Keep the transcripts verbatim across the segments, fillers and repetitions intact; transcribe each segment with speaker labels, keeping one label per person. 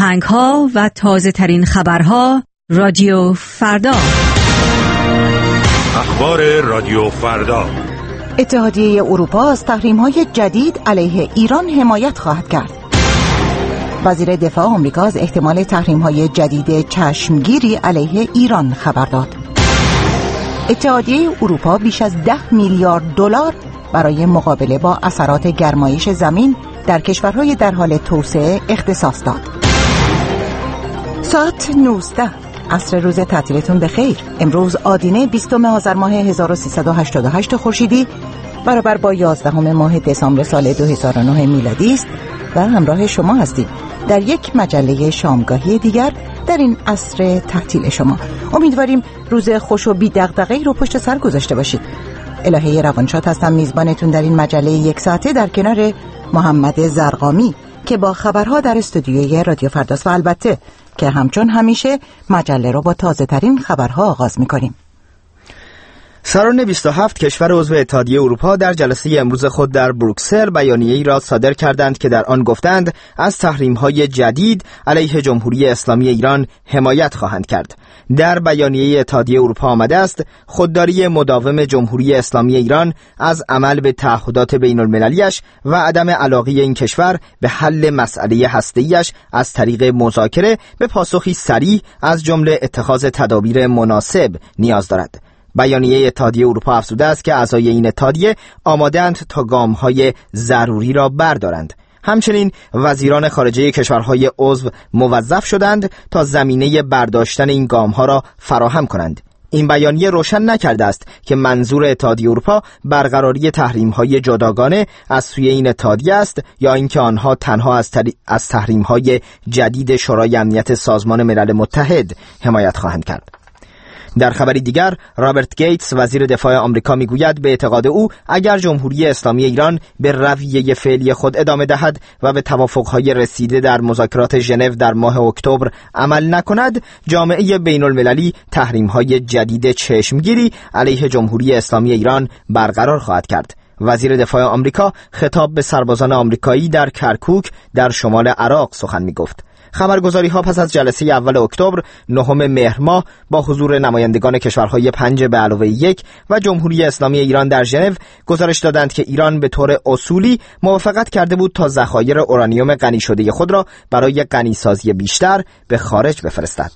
Speaker 1: آهنگ‌ها و تازه‌ترین خبرها رادیو فردا.
Speaker 2: اخبار رادیو فردا.
Speaker 3: اتحادیه اروپا از تحریم‌های جدید علیه ایران حمایت خواهد کرد. وزیر دفاع آمریکا از احتمال تحریم‌های جدید چشمگیری علیه ایران خبر داد. اتحادیه اروپا بیش از ده میلیارد دلار برای مقابله با اثرات گرمایش زمین در کشورهای در حال توسعه اختصاص داد. ساعت نوزده عصر روز تعطیلتون بخیر. امروز آدینه بیستم آذر ماه هزار و سیصد و هشتاد و هشت خورشیدی برابر با یازدهم ماه دسامبر سال دو هزار و نه میلادی است و همراه شما هستیم در یک مجله شامگاهی دیگر در این عصر تعطیل شما. امیدواریم روز خوش و بی دغدغه‌ای رو پشت سر گذاشته باشید. الهه روانشاد هستم، میزبانتون در این مجله یک ساعته در کنار محمد زرقامی که با خبرها در استودیوی رادیو فرداست و البته که همچون همیشه مجله رو با تازه ترین خبرها آغاز میکنیم.
Speaker 4: سران بیست و هفت کشور عضو اتحادیه اروپا در جلسه امروز خود در بروکسل بیانیه‌ای را صادر کردند که در آن گفتند از تحریم‌های جدید علیه جمهوری اسلامی ایران حمایت خواهند کرد. در بیانیه اتحادیه اروپا آمده است خودداری مداوم جمهوری اسلامی ایران از عمل به تعهدات بین‌المللی‌اش و عدم علاقه این کشور به حل مسئله هسته‌ایش از طریق مذاکره به پاسخی سریع از جمله اتخاذ تدابیر مناسب نیاز دارد. بیانیه اتحادیه اروپا افزوده است که اعضای این اتحادیه آماده‌اند تا گام‌های ضروری را بردارند. همچنین وزیران خارجه کشورهای عضو موظف شدند تا زمینه برداشتن این گام‌ها را فراهم کنند. این بیانیه روشن نکرده است که منظور اتحادیه اروپا برقراری تحریم‌های جداگانه از سوی این اتحادیه است یا اینکه آنها تنها از, تری... از تحریم‌های جدید شورای امنیت سازمان ملل متحد حمایت خواهند کرد. در خبری دیگر رابرت گیتس وزیر دفاع آمریکا میگوید به اعتقاد او اگر جمهوری اسلامی ایران به رویه فعلی خود ادامه دهد و به توافق‌های رسیده در مذاکرات ژنو در ماه اکتبر عمل نکند، جامعه بین‌المللی تحریم‌های جدید چشمگیری علیه جمهوری اسلامی ایران برقرار خواهد کرد. وزیر دفاع آمریکا خطاب به سربازان آمریکایی در کرکوک در شمال عراق سخن می‌گفت. خبرگزاری ها پس از جلسه اول اکتبر نهم مهر ماه با حضور نمایندگان کشورهای پنج به علاوه یک و جمهوری اسلامی ایران در ژنو گزارش دادند که ایران به طور اصولی موافقت کرده بود تا ذخایر اورانیوم غنی شده خود را برای غنیسازی بیشتر به خارج بفرستد.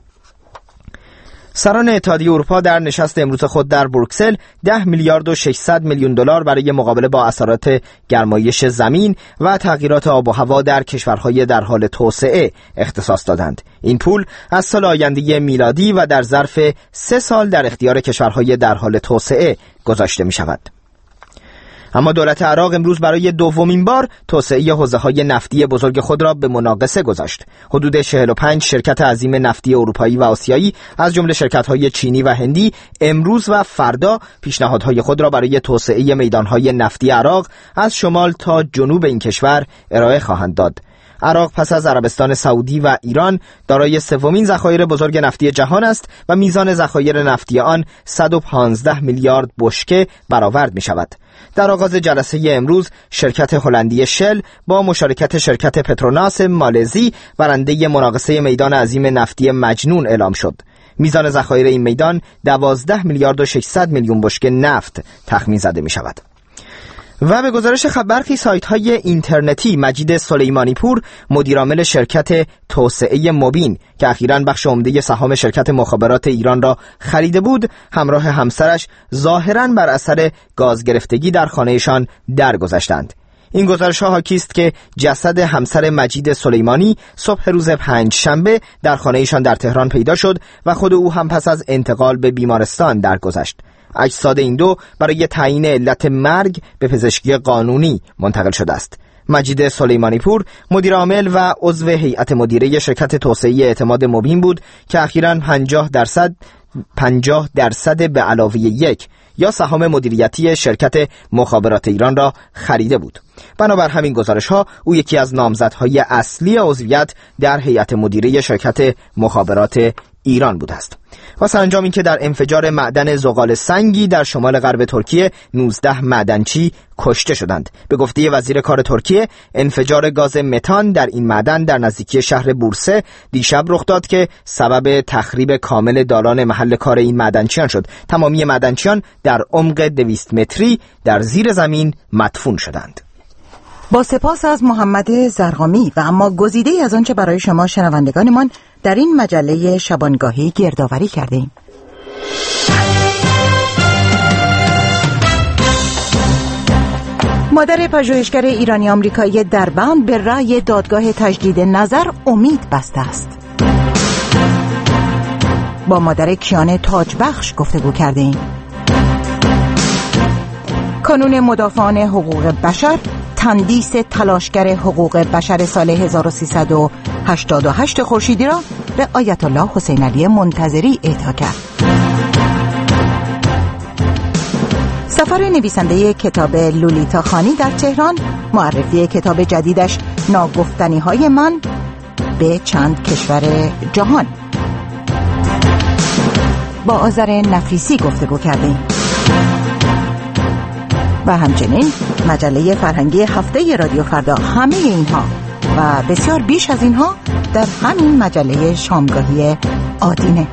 Speaker 4: سران اتحادیه اروپا در نشست امروز خود در بروکسل ده میلیارد و ششصد میلیون دلار برای مقابله با اثرات گرمایش زمین و تغییرات آب و هوا در کشورهای در حال توسعه اختصاص دادند. این پول از سال آینده میلادی و در ظرف سه سال در اختیار کشورهای در حال توسعه گذاشته می شود. اما دولت عراق امروز برای دومین بار توسعه حوزه‌های نفتی بزرگ خود را به مناقصه گذاشت. حدود چهل و پنج شرکت عظیم نفتی اروپایی و آسیایی از جمله شرکت‌های چینی و هندی امروز و فردا پیشنهادهای خود را برای توسعه میدان‌های نفتی عراق از شمال تا جنوب این کشور ارائه خواهند داد. عراق پس از عربستان سعودی و ایران دارای سومین ذخایر بزرگ نفتی جهان است و میزان ذخایر نفتی آن صد و پانزده میلیارد بشکه برآورد می شود. در آغاز جلسه امروز شرکت هلندی شل با مشارکت شرکت پتروناس مالزی برنده مناقصه میدان عظیم نفتی مجنون اعلام شد. میزان ذخایر این میدان دوازده میلیارد و ششصد میلیون بشکه نفت تخمین زده می شود. و به گزارش برخی سایت‌های اینترنتی مجید سلیمانی پور مدیرعامل شرکت توسعه مبین که اخیراً بخش عمده سهام شرکت مخابرات ایران را خریده بود همراه همسرش ظاهراً بر اثر گاز گرفتگی در خانه‌شان درگذشتند. این گزارش ها حاکی است که جسد همسر مجید سلیمانی صبح روز پنج شنبه در خانه‌شان در تهران پیدا شد و خود او هم پس از انتقال به بیمارستان درگذشت. اجساد این دو برای تعیین علت مرگ به پزشکی قانونی منتقل شده است. مجید سلیمانی پور مدیر عامل و عضو هیئت مدیره شرکت توسعه اعتماد مبین بود که اخیراً پنجاه درصد پنجاه درصد به علاوه یک یا سهام مدیریتی شرکت مخابرات ایران را خریده بود. بنابر همین گزارش‌ها او یکی از نامزدهای اصلی عضویت در هیئت مدیره شرکت مخابرات ایران بوده است. و سرانجام این که در انفجار معدن زغال سنگی در شمال غرب ترکیه نوزده معدنچی کشته شدند. به گفته وزیر کار ترکیه، انفجار گاز متان در این معدن در نزدیکی شهر بورسه دیشب رخ داد که سبب تخریب کامل دالان محل کار این معدنچیان شد. تمامی معدنچیان در عمق دویست متری در زیر زمین مدفون شدند.
Speaker 3: با سپاس از محمد زرقامی و اما گزیده از آنچه برای شما شنوندگانمان در این مجله شبانگاهی گردآوری کردیم. مادر پژوهشگر ایرانی آمریکایی دربند به رأی دادگاه تجدید نظر امید بسته است. با مادر کیان تاجبخش گفتگو کردیم. کانون مدافعان حقوق بشر تندیس تلاشگر حقوق بشر سال هزار و سیصد و هشتاد و هشت خورشیدی را به آیت الله حسین علی منتظری اعطا کرد. سفر نویسنده کتاب لولیتا خانی در تهران، معرفی کتاب جدیدش ناگفتنی های من به چند کشور جهان. با آذر نفیسی گفتگو کردیم. و همچنین مجله فرهنگی هفته رادیو فردا. همه اینها و بسیار بیش از اینها در همین مجله شامگاهی آدینه.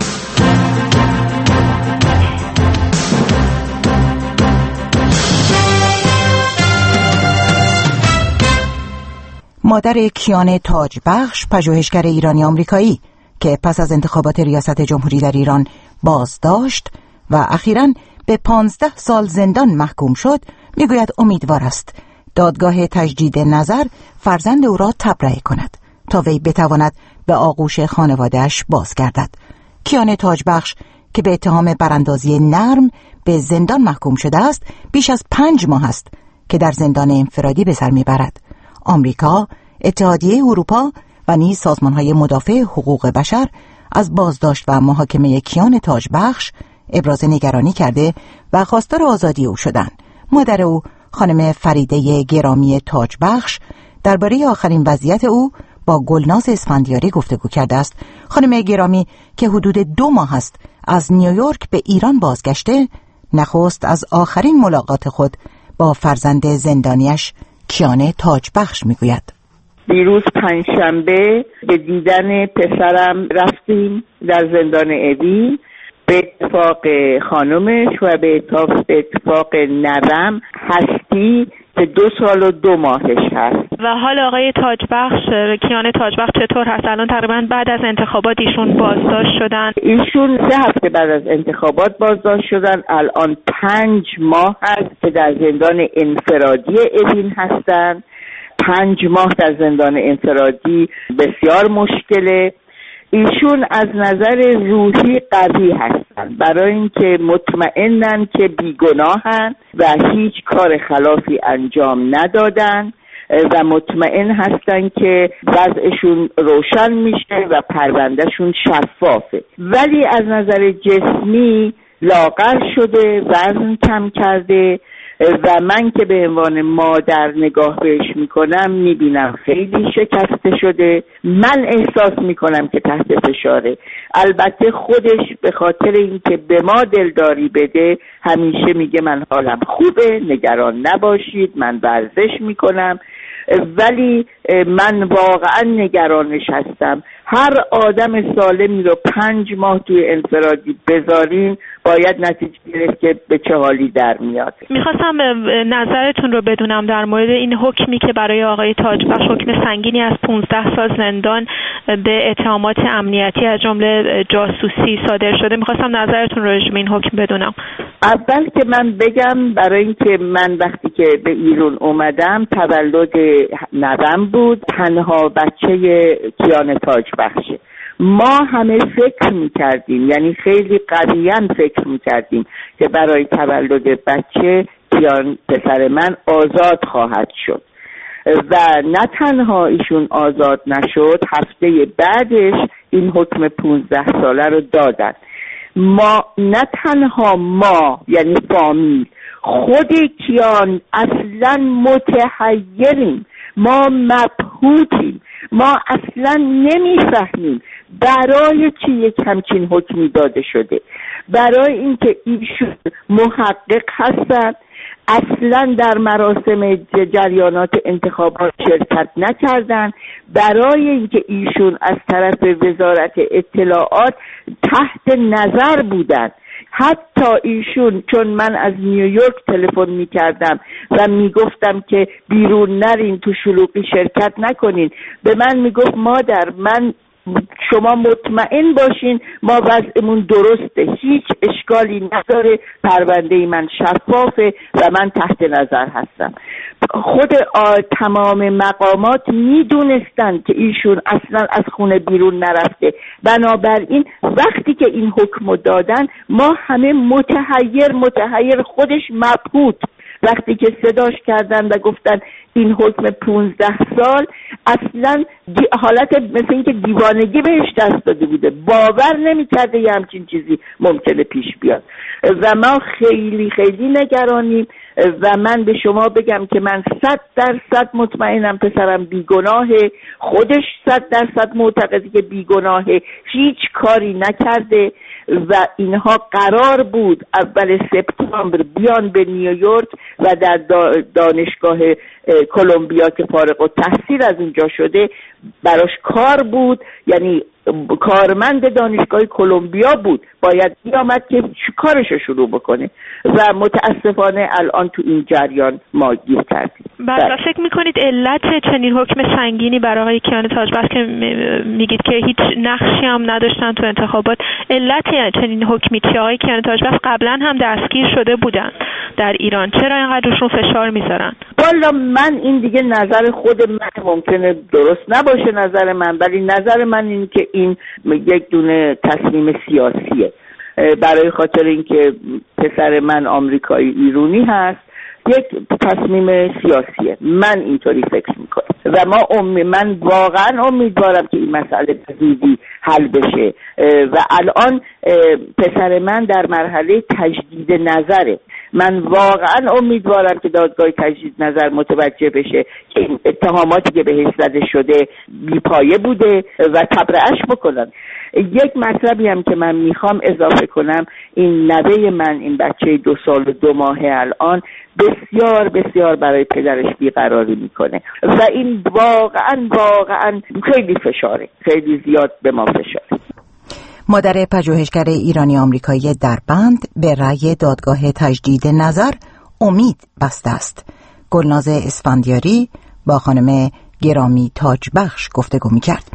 Speaker 3: مادر کیان تاجبخش، پژوهشگر ایرانی آمریکایی که پس از انتخابات ریاست جمهوری در ایران بازداشت و اخیراً به پانزده سال زندان محکوم شد، میگوید امیدوار است دادگاه تجدید نظر فرزند او را تبرئه کند تا وی بتواند به آغوش خانواده‌اش بازگردد. کیان تاجبخش که به اتهام براندازی نرم به زندان محکوم شده است، بیش از پنج ماه است که در زندان انفرادی به سر میبرد. آمریکا، اتحادیه اروپا و نیز سازمان‌های مدافع حقوق بشر از بازداشت و محاکمه کیان تاجبخش ابراز نگرانی کرده و خواستار آزادی او شدند. مادر او، خانم فریده گرامی تاجبخش، درباره آخرین وضعیت او با گلناز اسفندیاری گفتگو کرده است. خانم گرامی که حدود دو ماه است از نیویورک به ایران بازگشته، نخست از آخرین ملاقات خود با فرزند زندانیش کیان تاجبخش میگوید.
Speaker 5: دیروز پنجشنبه به دیدن پسرم رفتیم در زندان اوین. به اتفاق خانمش و به اتفاق نوم هستی که دو سال و دو ماهش هست.
Speaker 6: و حال آقای تاجبخش، کیان تاجبخش چطور هست؟ الان تقریبا بعد از انتخابات ایشون بازداشت شدن.
Speaker 5: ایشون سه هفته بعد از انتخابات بازداشت شدن. الان پنج ماه هست که در زندان انفرادی اوین هستن. پنج ماه در زندان انفرادی بسیار مشکله. ایشون از نظر روحی قوی هستند، برای اینکه مطمئنن که بیگناهن و هیچ کار خلافی انجام ندادن و مطمئن هستن که وضعشون روشن میشه و پروندهشون شفافه. ولی از نظر جسمی لاغر شده، وزن کم کرده و من که به عنوان مادر نگاه بهش میکنم میبینم خیلی شکسته شده. من احساس میکنم که تحت فشاره. البته خودش به خاطر اینکه به ما دلداری بده همیشه میگه من حالم خوبه، نگران نباشید، من ورزش میکنم. ولی من واقعا نگرانش هستم. هر آدم سالمی رو پنج ماه توی انفرادی بذارین باید نتیجه گرفت که به چه حالی در میاد.
Speaker 6: میخواستم نظرتون رو بدونم در مورد این حکمی که برای آقای تاجبخش، حکم سنگینی از پانزده سال زندان به اتهامات امنیتی از جمله جاسوسی صادر شده. میخواستم نظرتون رو راجع به این حکم بدونم.
Speaker 5: اول که من بگم، برای اینکه من وقتی که به ایران اومدم تولد نوام بود، تنها بچه کیان تاجبخشه. ما همه فکر میکردیم، یعنی خیلی قویاً فکر میکردیم که برای تولد بچه کیان پسر من آزاد خواهد شد و نه تنها ایشون آزاد نشد، هفته بعدش این حکم پونزده ساله رو دادن. ما نه تنها ما، یعنی فامیل، خود کیان اصلا متحیریم، ما مبهوتیم، ما اصلا نمیفهمیم برای چی یک همچین حکمی داده شده. برای اینکه ایشون محقق هستند، اصلا در مراسم جریانات انتخابات شرکت نکردند، برای اینکه ایشون از طرف وزارت اطلاعات تحت نظر بودند. حتی ایشون، چون من از نیویورک تلفن میکردم و میگفتم که بیرون نرین، تو شلوغی شرکت نکنین، به من میگفت مادر من شما مطمئن باشین ما وضعمون درسته، هیچ اشکالی نداره، پرونده من شفافه و من تحت نظر هستم. خود تمام مقامات میدونستن که ایشون اصلا از خونه بیرون نرفته. بنابراین وقتی که این حکم دادن ما همه متحیر متحیر خودش مبهوت. وقتی که صداش کردن و گفتن این حکم پونزده سال، اصلا حالت مثل این که دیوانگی بهش دست داده بوده، باور نمی‌کرده یه همچین چیزی ممکنه پیش بیاد و ما خیلی خیلی نگرانیم. و من به شما بگم که من صد درصد مطمئنم پسرم بیگناهه، خودش صد درصد معتقده که بیگناهه، هیچ کاری نکرده و اینها قرار بود اول سپتامبر بیان به نیویورک و در دانشگاه کلمبیا که فارغ التحصیل از اونجا شده براش کار بود، یعنی کارمند دانشگاه کلمبیا بود، باید بیامد که کارشو شروع بکنه و متاسفانه الان تو این جریان ما گیر کردیم.
Speaker 6: بله، فکر میکنید علت چنین حکم سنگینی برای آقای کیان تاجبخش که میگید که هیچ نقشی هم نداشتن تو انتخابات، علت چنین حکمی چیه؟ آقای کیان تاجبخش قبلا هم دستگیر شده بودن در ایران، چرا اینقدر روشون فشار میذارن؟
Speaker 5: والا من این دیگه نظر خود من ممکنه درست نباشه نظر من، ولی نظر من این که این یک دونه تصمیم سیاسیه، برای خاطر اینکه پسر من آمریکایی ایرانی هست، یک تصمیم سیاسیه، من اینطوری فکر میکنم و ما امی من واقعا امیدوارم که این مسئله به زودی حل بشه و الان پسر من در مرحله تجدید نظره. من واقعا امیدوارم که دادگاه تجدید نظر متوجه بشه که این اتهاماتی که بهش زده شده بیپایه بوده و تبرئه‌اش بکنن. یک مطلبی هم که من میخوام اضافه کنم، این نوه من، این بچه دو سال و دو ماهه الان بسیار بسیار برای پدرش بیقراری میکنه و این واقعا واقعا خیلی فشاره، خیلی زیاد به ما فشاره.
Speaker 3: مادر پژوهشگر ایرانی آمریکایی دربند به رأی دادگاه تجدید نظر امید بسته است. گلناز اسفندیاری با خانم گرامی تاجبخش گفتگو می‌کرد.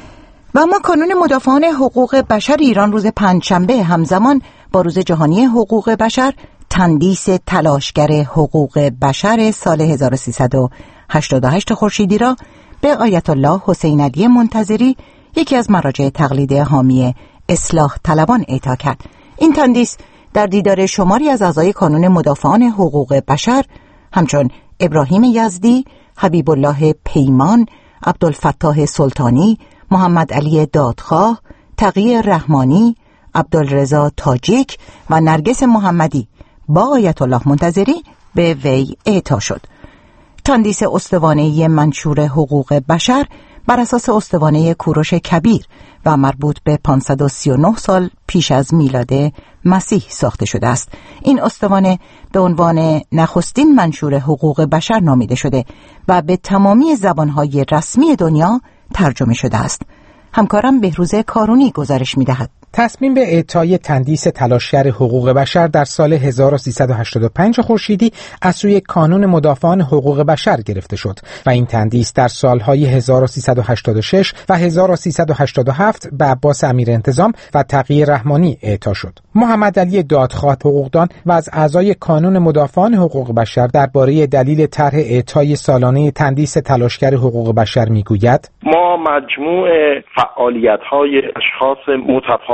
Speaker 3: و اما کانون مدافعان حقوق بشر ایران روز پنجشنبه همزمان با روز جهانی حقوق بشر تندیس تلاشگر حقوق بشر سال هزار و سیصد و هشتاد و هشت خورشیدی را به آیت الله حسین علی منتظری، یکی از مراجع تقلیدی حامی اصلاح طلبان، اعطا کرد. این تندیس در دیدار شماری از اعضای کانون مدافعان حقوق بشر همچون ابراهیم یزدی، حبیب الله پیمان، عبدالفتاح سلطانی، محمد علی دادخواه، تقی رحمانی، عبدالرضا تاجیک و نرگس محمدی با آیت الله منتظری به وی اعطا شد. تندیس استوانه‌ای منشور حقوق بشر بر اساس استوانه کوروش کبیر و مربوط به پانصد و سی و نه سال پیش از میلاد مسیح ساخته شده است. این استوانه به عنوان نخستین منشور حقوق بشر نامیده شده و به تمامی زبانهای رسمی دنیا ترجمه شده است. همکارم بهروز کارونی گزارش می‌دهد.
Speaker 7: تصمیم به اعطای تندیس تلاشگر حقوق بشر در سال هزار و سیصد و هشتاد و پنج خورشیدی از سوی کانون مدافعان حقوق بشر گرفته شد و این تندیس در سالهای هزار و سیصد و هشتاد و شش و هزار و سیصد و هشتاد و هفت به عباس امیر انتظام و تقی رحمانی اعطا شد. محمد علی دادخواه حقوقدان و از اعضای کانون مدافعان حقوق بشر درباره دلیل طرح اعطای سالانه تندیس تلاشگر حقوق بشر میگوید:
Speaker 8: ما مجموع فعالیت‌های اشخاص متفاوت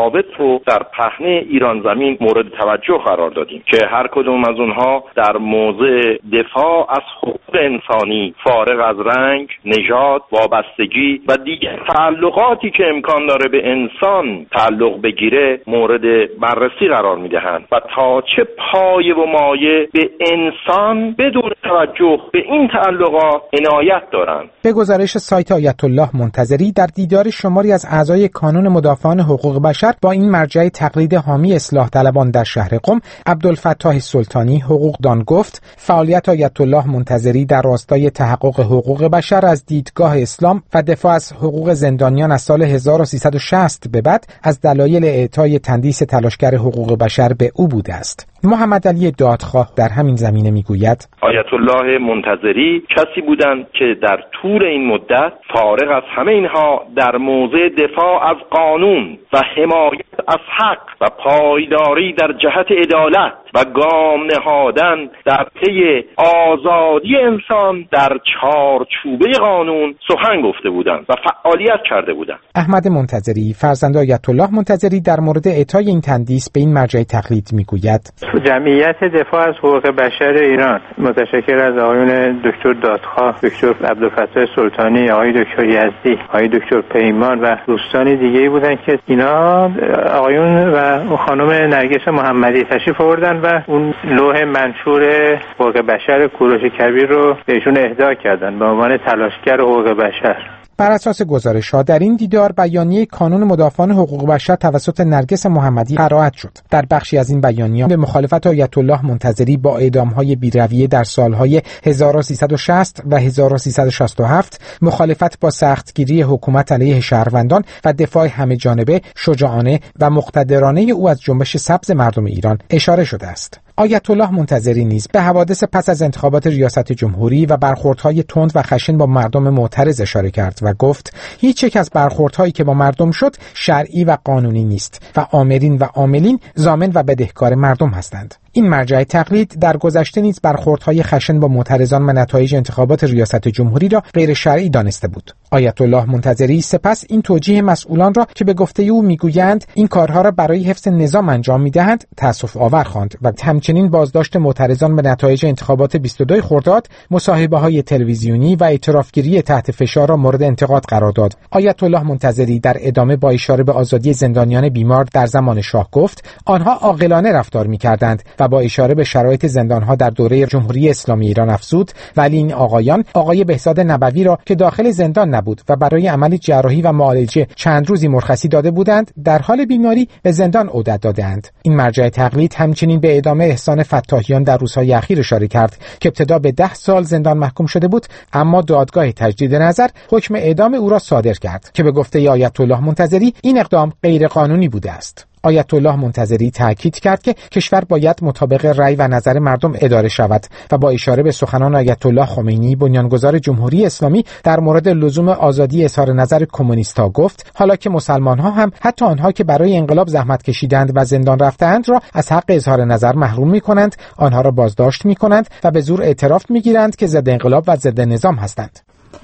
Speaker 8: متفاوت رو در پهنه ایران زمین مورد توجه قرار دادیم که هر کدوم از اونها در موضع دفاع از حقوق انسانی فارغ از رنگ، نژاد، وابستگی و دیگر تعلقاتی که امکان داره به انسان تعلق بگیره مورد بررسی قرار میدهند و تا چه پایه و مایه به انسان بدون توجه به این تعلقات عنایت دارند.
Speaker 7: به گزارش سایت آیت الله منتظری، در دیدار شماری از اعضای کانون مدافعان حقوق بشر با این مرجع تقلید حامی اصلاح طلبان در شهر قم، عبدالفتاح سلطانی حقوقدان گفت فعالیت آیت الله منتظری در راستای تحقق حقوق بشر از دیدگاه اسلام و دفاع از حقوق زندانیان از سال هزار و سیصد و شصت به بعد از دلایل اعطای تندیس تلاشگر حقوق بشر به او بوده است. محمد علی دادخواه در همین زمینه میگوید
Speaker 8: آیت الله منتظری کسی بودند که در طول این مدت فارغ از همه اینها در موضع دفاع از قانون و حمایت از حق و پایداری در جهت عدالت و گام نهادن در پی آزادی انسان در چارچوبه قانون سخن گفته بودند و فعالیت کرده بودند.
Speaker 7: احمد منتظری فرزند آیت الله منتظری در مورد اعطای این تندیس به این مرجع تقلید میگوید
Speaker 9: جمعیت دفاع از حقوق بشر ایران متشکر از آقایون دکتر دادخواه، دکتر عبدالفتاح سلطانی، آقای دکتر یزدی، آقای دکتر پیمان و دوستان دیگه‌ای بودند که اینا آقایون و خانم نرگس محمدی تشریف آوردن و اون لوح منشور حقوق بشر کوروش کبیر رو بهشون اهدا کردن به عنوان تلاشگر حقوق بشر.
Speaker 7: بر اساس گزارش‌ها در این دیدار بیانیه کانون مدافعان حقوق بشر توسط نرگس محمدی قرائت شد. در بخشی از این بیانیه به مخالفت آیت الله منتظری با اعدام‌های بی‌رویه در سال‌های هزار و سیصد و شصت و هزار و سیصد و شصت و هفت، مخالفت با سختگیری حکومت علیه شهروندان و دفاع همه‌جانبه، شجاعانه و مقتدرانه او از جنبش سبز مردم ایران اشاره شده است. آیت الله منتظری نیز به حوادث پس از انتخابات ریاست جمهوری و برخوردهای تند و خشن با مردم معترض اشاره کرد و گفت هیچ یک از برخوردهایی که با مردم شد شرعی و قانونی نیست و آمرین و عاملین ضامن و بدهکار مردم هستند. این مرجع تقلید در گذشته نیز برخوردهای خشن با معترضان و نتایج انتخابات ریاست جمهوری را غیر شرعی دانسته بود. آیت الله منتظری سپس این توجیه مسئولان را که به گفته او میگویند این کارها را برای حفظ نظام انجام میدهند تأسف آور خواند و همچنین بازداشت معترضان به نتایج انتخابات بیست و دو خرداد، مصاحبه‌های تلویزیونی و اعترافگیری تحت فشار را مورد انتقاد قرار داد. آیت الله منتظری در ادامه با اشاره به آزادی زندانیان بیمار در زمان شاه گفت آنها عاقلانه رفتار می‌کردند و با اشاره به شرایط زندان‌ها در دوره جمهوری اسلامی ایران افزود ولی این آقایان آقای بهزاد نبوی را که داخل زندان نبود و برای عمل جراحی و معالجه چند روزی مرخصی داده بودند در حال بیماری به زندان عودت دادند. این مرجع تقلید همچنین به اعدام احسان فتاحیان در روزهای اخیر اشاره کرد که ابتدا به ده سال زندان محکوم شده بود اما دادگاه تجدید نظر حکم اعدام او را صادر کرد که به گفته آیت الله منتظری این اقدام غیر قانونی بوده است. آیت الله منتظری تاکید کرد که کشور باید مطابق رأی و نظر مردم اداره شود و با اشاره به سخنان آیت الله خمینی بنیانگذار جمهوری اسلامی در مورد لزوم آزادی اظهار نظر کمونیست‌ها گفت حالا که مسلمان‌ها هم حتی آنها که برای انقلاب زحمت کشیدند و زندان رفتند را از حق اظهار نظر محروم می‌کنند، آنها را بازداشت می‌کنند و به زور اعتراف می‌گیرند که ضد انقلاب و ضد نظام هستند.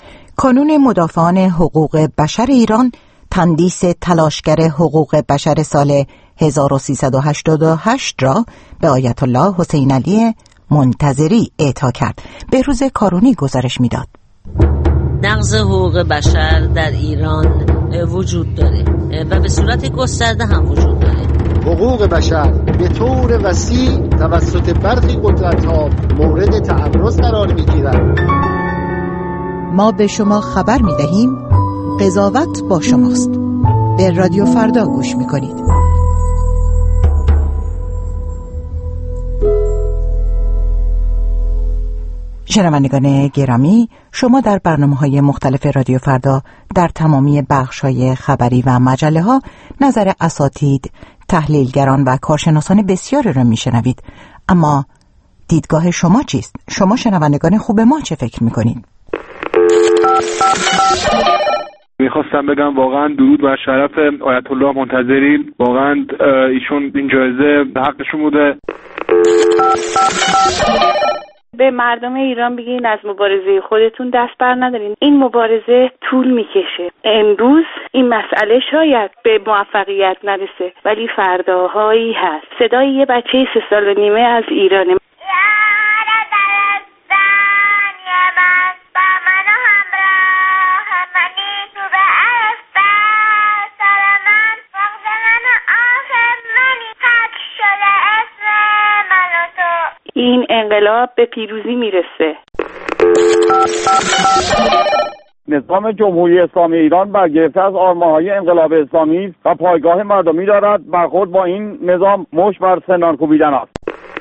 Speaker 3: کانون مدافعان حقوق بشر ایران تندیس تلاشگر حقوق بشر سال هزار و سیصد و هشتاد و هشت را به آیت الله حسین علی منتظری اعطا کرد. بهروز کارونی گزارش میداد.
Speaker 10: نقض حقوق بشر در ایران وجود داره و به صورت گسترده هم وجود داره.
Speaker 11: حقوق بشر به طور وسیع توسط برخی قدرت‌ها مورد تعرض قرار می‌گیرد.
Speaker 3: ما به شما خبر می‌دهیم قضاوت با شماست. به رادیو فردا گوش می‌کنید. شنوندگان گرامی، شما در برنامه‌های مختلف رادیو فردا در تمامی بخش‌های خبری و مجله‌ها نظر اساتید، تحلیلگران و کارشناسان بسیاری را می‌شنوید. اما دیدگاه شما چیست؟ شما شنوندگان خوب ما چه فکر می‌کنید؟
Speaker 12: میخواستم بگم واقعا درود بر شرف آیت الله منتظری، واقعا ایشون این جایزه حقشون بوده.
Speaker 13: به مردم ایران بگین از مبارزه خودتون دست بر ندارین. این مبارزه طول میکشه. امروز این مسئله شاید به موفقیت نرسه، ولی فرداهایی هست. صدای یه بچه سه سال و نیمه از ایرانه. این انقلاب به پیروزی میرسه.
Speaker 14: نظام جمهوری اسلامی ایران برگرفته از آرمان‌های انقلاب اسلامی و پایگاه مردمی دارد. برخورد با این نظام مشت بر سنان کوبیدن است.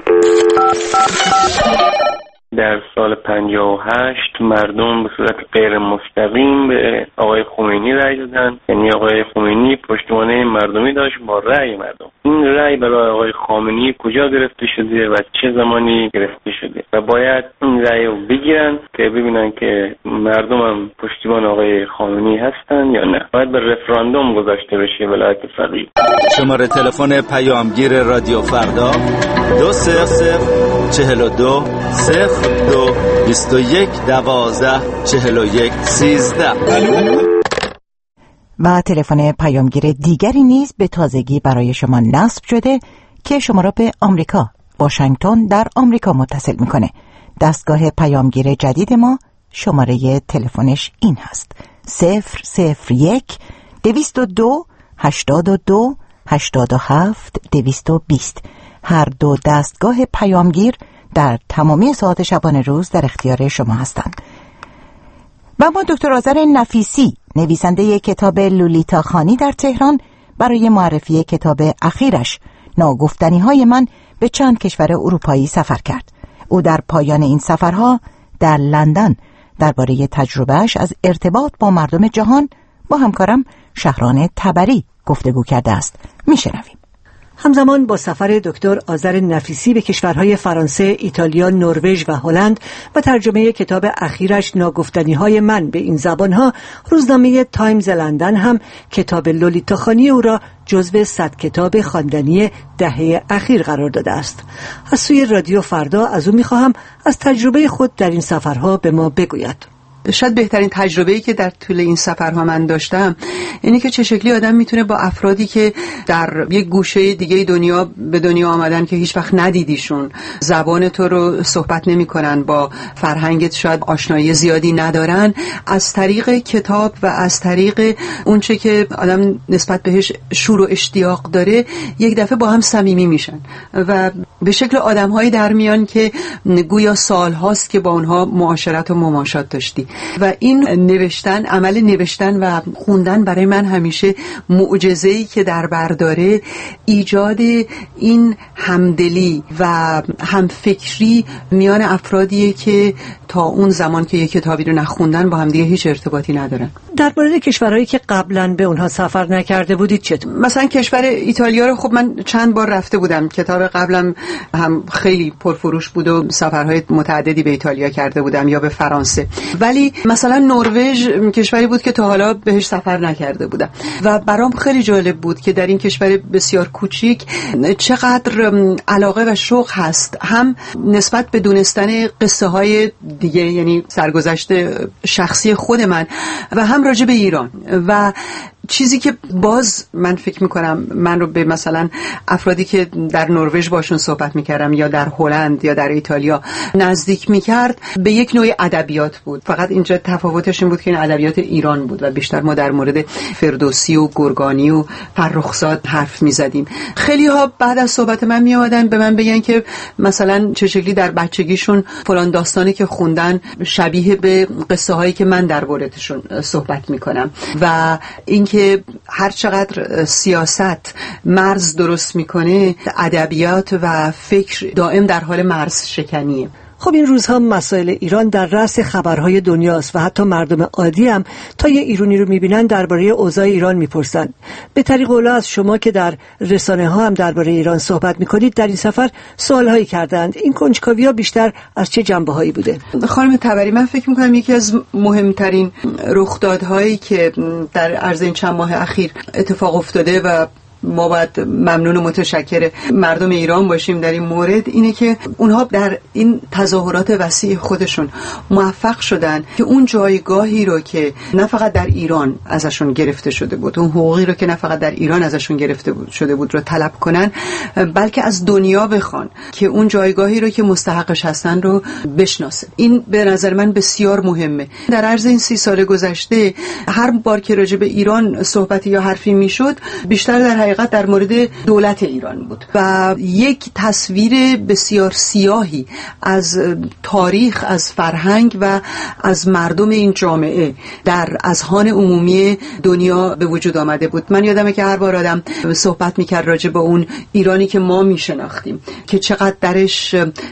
Speaker 15: در سال پنجاه و هشت مردم به صورت غیر مستقیم به آقای خمینی رأی دادن، یعنی آقای خمینی پشتوانه مردمی داشت با رأی مردم. این رأی برای آقای خامنه‌ای کجا گرفته شده و چه زمانی گرفته شده و باید این رأی رو بگیرن که ببینن که مردم هم پشتیبان آقای خامنه‌ای هستن یا نه. باید به رفراندوم گذاشته بشه ولایت فقیه.
Speaker 2: شماره تلفن پیامگیر رادیو فردا دو صفر صفر چهل و دو صفر دو بیست و یک دوازده چهل و یک سیزده.
Speaker 3: و تلفن پیامگیر دیگری نیز به تازگی برای شما نصب شده که شما را به آمریکا، واشنگتن در آمریکا متصل میکنه. دستگاه پیامگیر جدید ما شماره تلفنش این هست: صفر صفر یک دویست و دو هشتاد و دو هشتاد و هفت دویست و بیست. هر دو دستگاه پیامگیر در تمامی ساعات شبانه روز در اختیار شما هستند. و ما دکتر آذر نفیسی، نویسنده کتاب لولیتا خانی در تهران، برای معرفی کتاب اخیرش ناگفتنی های من به چند کشور اروپایی سفر کرد. او در پایان این سفرها در لندن درباره تجربهش از ارتباط با مردم جهان با همکارم شهران تبری گفتگو کرده است. میشنویم.
Speaker 16: همزمان با سفر دکتر آذر نفیسی به کشورهای فرانسه، ایتالیا، نروژ و هلند و ترجمه کتاب اخیرش ناگفتنی‌های من به این زبانها، روزنامه تایمز لندن هم کتاب لولیتا خانی او را جزو صد کتاب خواندنی دهه اخیر قرار داده است. از سوی رادیو فردا از او می‌خواهم از تجربه خود در این سفرها به ما بگوید.
Speaker 17: شاید بهترین تجربه‌ای که در طول این سفرها من داشتم اینه که چه شکلی آدم میتونه با افرادی که در یک گوشه دیگه دنیا به دنیا آمدن که هیچ وقت ندیدیشون، زبان تو رو صحبت نمی‌کنن، با فرهنگت شاید آشنایی زیادی ندارن، از طریق کتاب و از طریق اونچه که آدم نسبت بهش شور و اشتیاق داره یک دفعه با هم صمیمی میشن و به شکل آدم‌هایی در میان که گویا سال‌هاست که با اونها معاشرت و مماشات داشتی. و این نوشتن، عمل نوشتن و خوندن برای من همیشه معجزه‌ای که در بر داره، ایجاد این همدلی و همفکری میان افرادیه که تا اون زمان که یک کتابی رو نخوندن با هم دیگه هیچ ارتباطی ندارن.
Speaker 16: در مورد کشورهایی که قبلا به اونها سفر نکرده بودید چطور؟
Speaker 17: مثلا کشور ایتالیا رو خب من چند بار رفته بودم، کتاب قبلم هم خیلی پرفروش بود و سفرهای متعددی به ایتالیا کرده بودم یا به فرانسه. ولی مثلا نروژ کشوری بود که تا حالا بهش سفر نکرده بودم و برام خیلی جالب بود که در این کشور بسیار کوچیک چقدر علاقه و شوق هست، هم نسبت به دونستن قصه های دیگه، یعنی سرگذشت شخصی خود من، و هم راجع به ایران. و چیزی که باز من فکر میکنم من رو به مثلا افرادی که در نروژ باشون صحبت میکردم یا در هلند یا در ایتالیا نزدیک میکرد به یک نوع ادبیات بود. فقط اینجا تفاوتش این بود که این ادبیات ایران بود و بیشتر ما در مورد فردوسی و گرگانی و فرخزاد حرف میزدیم. خیلی ها بعد از صحبت من میآمدن به من بگن که مثلا چه شکلی در بچگیشون فلان داستانی که خوندن شبیه به قصه هایی که من در موردشون صحبت میکنم و اینکه هر چقدر سیاست مرز درست میکنه، ادبیات و فکر دائم در حال مرز شکنیه.
Speaker 16: خب این روزها مسائل ایران در رأس خبرهای دنیاست و حتی مردم عادی هم تا یه ایرانی رو میبینن درباره اوضاع ایران میپرسن. به طریق اولا از شما که در رسانه ها هم درباره ایران صحبت میکنید در این سفر سوالهایی کردند. این کنجکاوی‌ها بیشتر از چه جنبه‌هایی بوده؟
Speaker 17: خانم تبری، من فکر میکنم یکی از مهمترین رخدادهایی که در عرض این چند ماه اخیر اتفاق افتاده و ما باید ممنون و متشکر مردم ایران باشیم در این مورد اینه که اونها در این تظاهرات وسیع خودشون موفق شدن که اون جایگاهی رو که نه فقط در ایران ازشون گرفته شده بود، اون حقوقی رو که نه فقط در ایران ازشون گرفته بود شده بود رو طلب کنن، بلکه از دنیا بخوان که اون جایگاهی رو که مستحقش هستن رو بشناسه. این به نظر من بسیار مهمه. در عرض این سی سال گذشته هر بار که راجع به ایران صحبتی یا حرفی میشد بیشتر در حقیقت در مورد دولت ایران بود و یک تصویر بسیار سیاهی از تاریخ، از فرهنگ و از مردم این جامعه در اذهان عمومی دنیا به وجود آمده بود. من یادمه که هر بار آدم صحبت میکرد راجع به اون ایرانی که ما میشناختیم که چقدر درش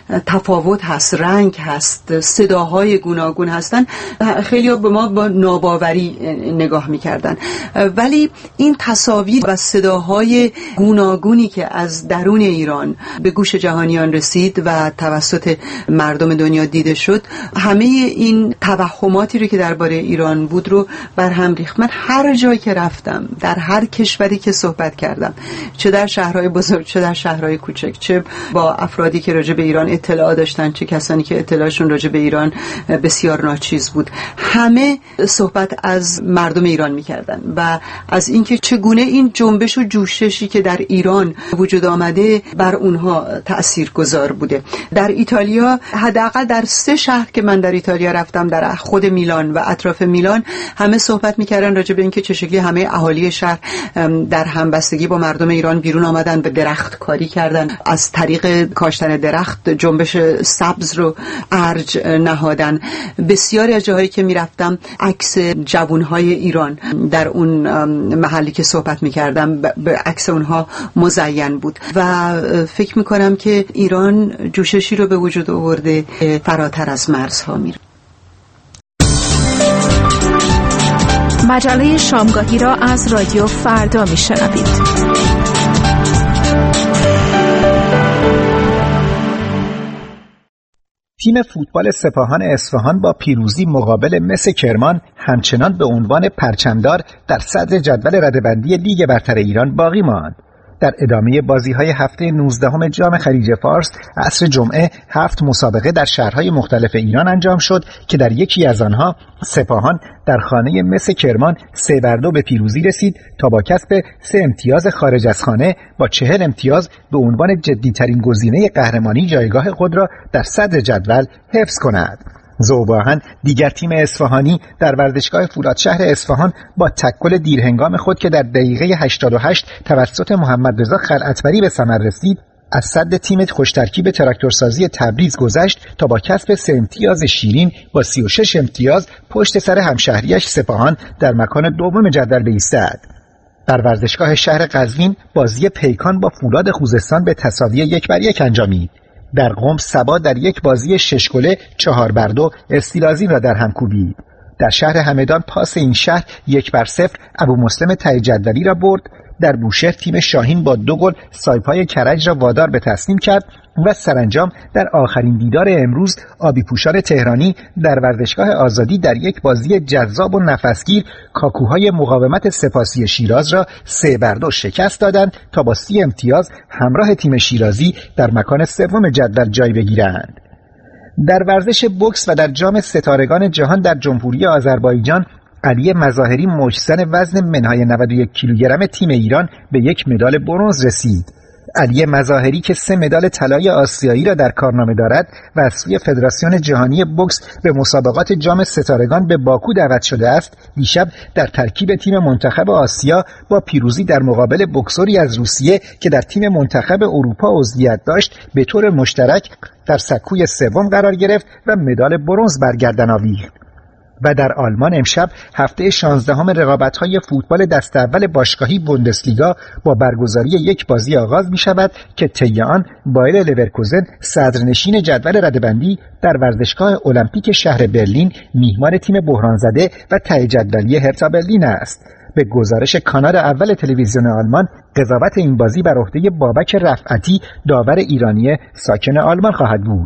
Speaker 17: تفاوت هست، رنگ هست، صداهای گوناگون هستن، خیلی ها به ما با ناباوری نگاه میکردن. ولی این تصاویر و صداهای گوناگونی که از درون ایران به گوش جهانیان رسید و توسط مردم دنیا دیده شد، همه این توهماتی رو که درباره ایران بود رو برهم ریخت. من هر جایی که رفتم، در هر کشوری که صحبت کردم، چه در شهرهای بزرگ چه در شهرهای کوچک، چه با افرادی که راجع به ایران اطلاع داشتن چه کسانی که اطلاعشون راجع به ایران بسیار ناچیز بود، همه صحبت از مردم ایران می‌کردن و از اینکه چگونه این جنبش و جوششی که در ایران وجود آمده بر اونها تأثیرگذار بوده. در ایتالیا، حداقل در سه شهر که من در ایتالیا رفتم، در خود میلان و اطراف میلان، همه صحبت می‌کردن راجع به اینکه چه شکلی همه اهالی شهر در همبستگی با مردم ایران بیرون آمدن، به درخت کاری کردن، از طریق کاشتن درخت جنبش سبز رو ارج نهادن. بسیاری از جاهایی که میرفتم عکس جوانهای ایران در اون محلی که صحبت میکردم به عکس اونها مزین بود و فکر میکنم که ایران جوششی رو به وجود آورده فراتر از مرزها میره.
Speaker 18: مجله شامگاهی را از رادیو فردا میشنوید.
Speaker 19: تیم فوتبال سپاهان اصفهان با پیروزی مقابل مس کرمان همچنان به عنوان پرچمدار در صدر جدول رده‌بندی لیگ برتر ایران باقی ماند. در ادامه بازی‌های هفته نوزدهم جام خلیج فارس عصر جمعه هفت مسابقه در شهرهای مختلف ایران انجام شد که در یکی از آنها سپاهان در خانه مس کرمان سه بر دو به پیروزی رسید تا با کسب سه امتیاز خارج از خانه با چهل امتیاز به عنوان جدی‌ترین گزینه قهرمانی جایگاه خود را در صدر جدول حفظ کند. ذوب‌آهن دیگر تیم اصفهانی در ورزشگاه فولادشهر اصفهان با تکل دیرهنگام خود که در دقیقه هشتاد و هشت توسط محمد رضا خلعتبری به ثمر رسید از صد تیم خوشترکیب تراکتورسازی تبریز گذشت تا با کسب سه امتیاز شیرین با سی و شش امتیاز پشت سر همشهریش سپاهان در مکان دوم جدول بایستد. در ورزشگاه شهر قزوین بازی پیکان با فولاد خوزستان به تساوی یک بر یک انجامید. در قم سبا در یک بازی شش گله چهار بر دو استیلازین را در هم کوبید. در شهر همدان پاس این شهر یک بر صفر ابو مسلم ته جدولی را برد. در بوشهر تیم شاهین با دو گل سایپای کرج را وادار به تسلیم کرد و سرانجام در آخرین دیدار امروز آبی پوشان تهرانی در ورزشگاه آزادی در یک بازی جذاب و نفسگیر کاکوهای مقاومت سپاسی شیراز را سه بر دو شکست دادند تا با سی امتیاز همراه تیم شیرازی در مکان سوم جدول جای بگیرند. در ورزش بوکس و در جام ستارگان جهان در جمهوری آذربایجان علی مظاهری مشت‌زن وزن منهای نود و یک کیلوگرم تیم ایران به یک مدال برنز رسید. علی مظاهری که سه مدال طلای آسیایی را در کارنامه دارد و از سوی فدراسیون جهانی بوکس به مسابقات جام ستارگان به باکو دعوت شده است، دیشب در ترکیب تیم منتخب آسیا با پیروزی در مقابل بوکسوری از روسیه که در تیم منتخب اروپا عضویت داشت به طور مشترک در سکوی سوم قرار گرفت و مدال برنز بر گردن آویخت. و در آلمان امشب هفته شانزدهم رقابت‌های فوتبال دست اول باشگاهی بوندسلیگا با برگزاری یک بازی آغاز می‌شود که طی آن بایر لورکوزن صدرنشین جدول رده‌بندی در ورزشگاه المپیک شهر برلین میهمان تیم بحران‌زده و ته جدولی هرتا برلین است. به گزارش کانال اول تلویزیون آلمان قضاوت این بازی بر عهده بابک رفعتی داور ایرانی ساکن آلمان خواهد بود.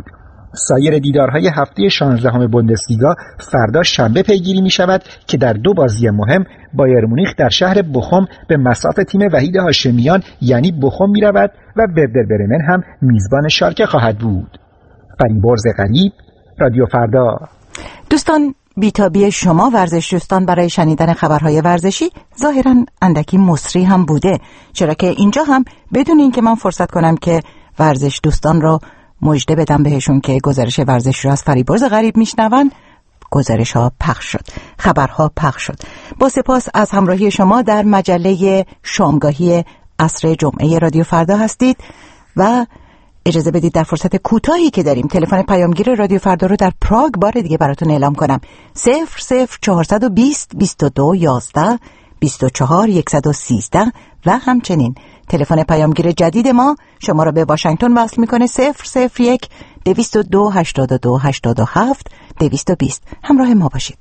Speaker 19: سایر دیدارهای هفته شانزدهم بوندسلیگا فردا شنبه پیگیری می شود که در دو بازی مهم بایر مونیخ در شهر بخوم به مصاف تیم وحید هاشمیان یعنی بخوم می رود و وردر برمن هم میزبان شالکه خواهد بود. فریبرز غریب، رادیو فردا.
Speaker 3: دوستان، بیتابی شما ورزش دوستان برای شنیدن خبرهای ورزشی ظاهراً اندکی مصری هم بوده، چرا که اینجا هم بدون اینکه من فرصت کنم که ورزش دوستان رو مژده بدم بهشون که گزارش ورزش رو از فریبرز غریب میشنون، گزارش ها پخش شد، خبرها پخش شد. با سپاس از همراهی شما در مجله شامگاهی عصر جمعه رادیو فردا هستید و اجازه بدید در فرصت کوتاهی که داریم تلفن پیامگیر رادیو فردا رو در پراگ بار دیگه براتون اعلام کنم. صفر صفر چهارصد و بیست بیست و دو یازده بیست و چهار صد و سیزده و همچنین تلفن پیامگیر جدید ما شما را به واشنگتن وصل میکنه صفر صفر یک دویست و دو هشتاد و دو هشتاد و هفت دویست و بیست. همراه ما باشید.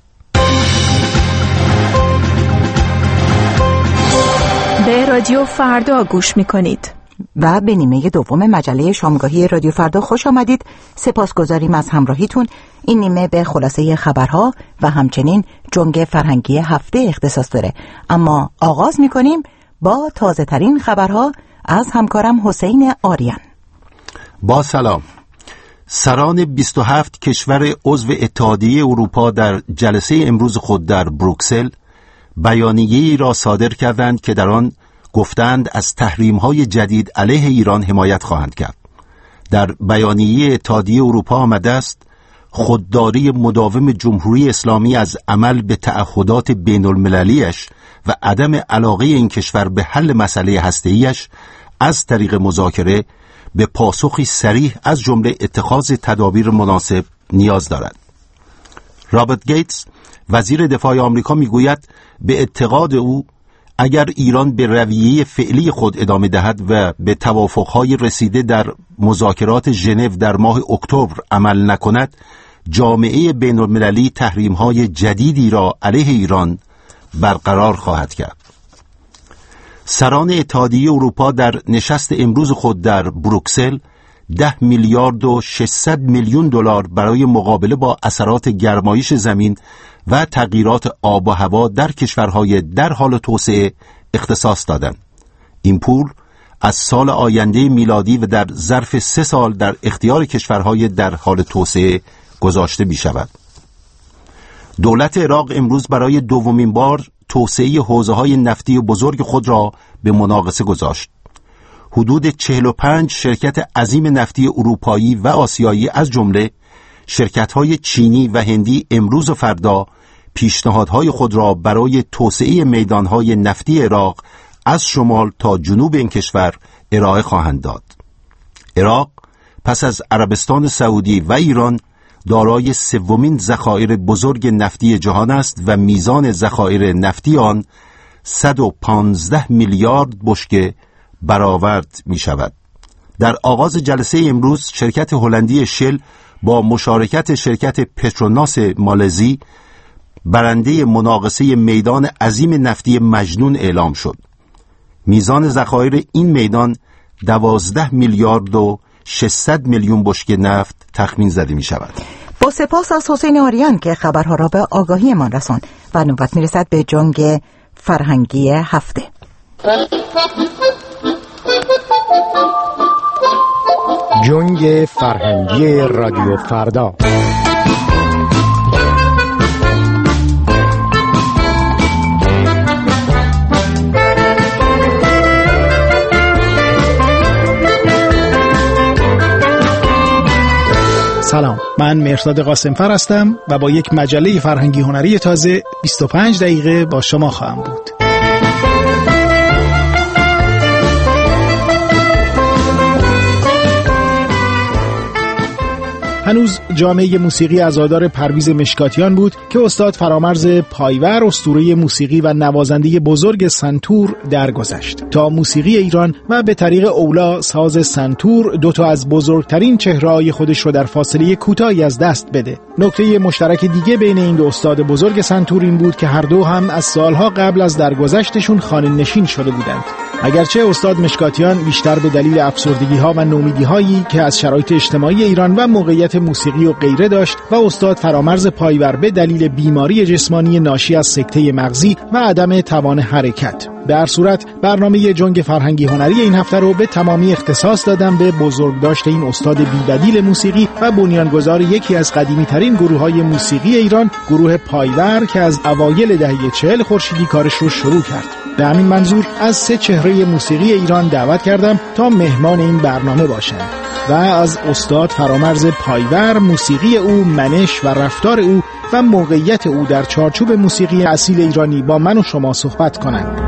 Speaker 18: به رادیو فردا گوش میکنید
Speaker 3: و به نیمه دوم مجله شامگاهی رادیو فردا خوش آمدید. سپاسگزاریم از همراهیتون. این نیمه به خلاصه خبرها و همچنین جنگ فرهنگی هفته اختصاص داره، اما آغاز میکنیم با تازه ترین خبرها از همکارم حسین آریان.
Speaker 20: با سلام. سران بیست و هفت کشور عضو اتحادیه اروپا در جلسه امروز خود در بروکسل بیانیه‌ای را صادر کردند که در آن گفتند از تحریم‌های جدید علیه ایران حمایت خواهند کرد. در بیانیه اتحادیه اروپا آمده است خودداری مداوم جمهوری اسلامی از عمل به تعهدات بین‌المللی‌اش و عدم علاقه این کشور به حل مسئله هسته‌ایش از طریق مذاکره به پاسخی صریح از جمله اتخاذ تدابیر مناسب نیاز دارد. رابرت گیتس وزیر دفاع آمریکا میگوید به اعتقاد او اگر ایران به رویه فعلی خود ادامه دهد و به توافق‌های رسیده در مذاکرات ژنو در ماه اکتبر عمل نکند، جامعه بین‌المللی تحریم‌های جدیدی را علیه ایران برقرار خواهد کرد. سران اتحادیه اروپا در نشست امروز خود در بروکسل ده میلیارد و ششصد میلیون دلار برای مقابله با اثرات گرمایش زمین و تغییرات آب و هوا در کشورهای در حال توسعه اختصاص دادند. این پول از سال آینده میلادی و در ظرف سه سال در اختیار کشورهای در حال توسعه گذاشته می شود. دولت عراق امروز برای دومین بار توسعه حوزه‌های نفتی بزرگ خود را به مناقصه گذاشت. حدود چهل و پنج شرکت عظیم نفتی اروپایی و آسیایی از جمله شرکت‌های چینی و هندی امروز و فردا پیشنهادهای خود را برای توسعه میدانهای نفتی عراق از شمال تا جنوب این کشور ارائه خواهند داد. عراق پس از عربستان سعودی و ایران دارای سومین ذخایر بزرگ نفتی جهان است و میزان ذخایر نفتی آن صد و پانزده میلیارد بشکه برآورد می شود. در آغاز جلسه امروز شرکت هلندی شل با مشارکت شرکت پتروناس مالزی برنده مناقصه میدان عظیم نفتی مجنون اعلام شد. میزان ذخایر این میدان دوازده میلیارد و ششصد میلیون بشکه نفت تخمین زده می شود.
Speaker 3: با سپاس از حسین آریان که خبرها را به آگاهی من رساند و نوبت می رسد به جنگ فرهنگی هفته.
Speaker 21: جنگ فرهنگی رادیو فردا.
Speaker 22: سلام، من مهرداد قاسمفر هستم و با یک مجله فرهنگی هنری تازه بیست و پنج دقیقه با شما خواهم بود. هنوز جامعه موسیقی عزادار پرویز مشکاتیان بود که استاد فرامرز پایور اسطوره موسیقی و نوازنده بزرگ سنتور درگذشت تا موسیقی ایران و به طریق اولا ساز سنتور دوتا از بزرگترین چهره‌های خودش رو در فاصله کوتاهی از دست بده. نکته مشترک دیگه بین این دو استاد بزرگ سنتور این بود که هر دو هم از سالها قبل از درگذشتشون خانه نشین شده بودند. اگرچه استاد مشکاتیان بیشتر به دلیل افسردگی‌ها و نومیدی‌هایی که از شرایط اجتماعی ایران و موقعیت موسیقی و غیره داشت و استاد فرامرز پایور به دلیل بیماری جسمانی ناشی از سکته مغزی و عدم توان حرکت. به هر صورت برنامه جنگ فرهنگی هنری این هفته رو به تمامی اختصاص دادم به بزرگداشت این استاد بی‌بدیل موسیقی و بنیانگذار یکی از قدیمی‌ترین گروه‌های موسیقی ایران، گروه پایور، که از اوایل دهه چهل خورشیدی کارش رو شروع کرد. به همین منظور از سه چهره موسیقی ایران دعوت کردم تا مهمان این برنامه باشند و از استاد فرامرز پایور، موسیقی او، منش و رفتار او و موقعیت او در چارچوب موسیقی اصیل ایرانی با من و شما صحبت کنند.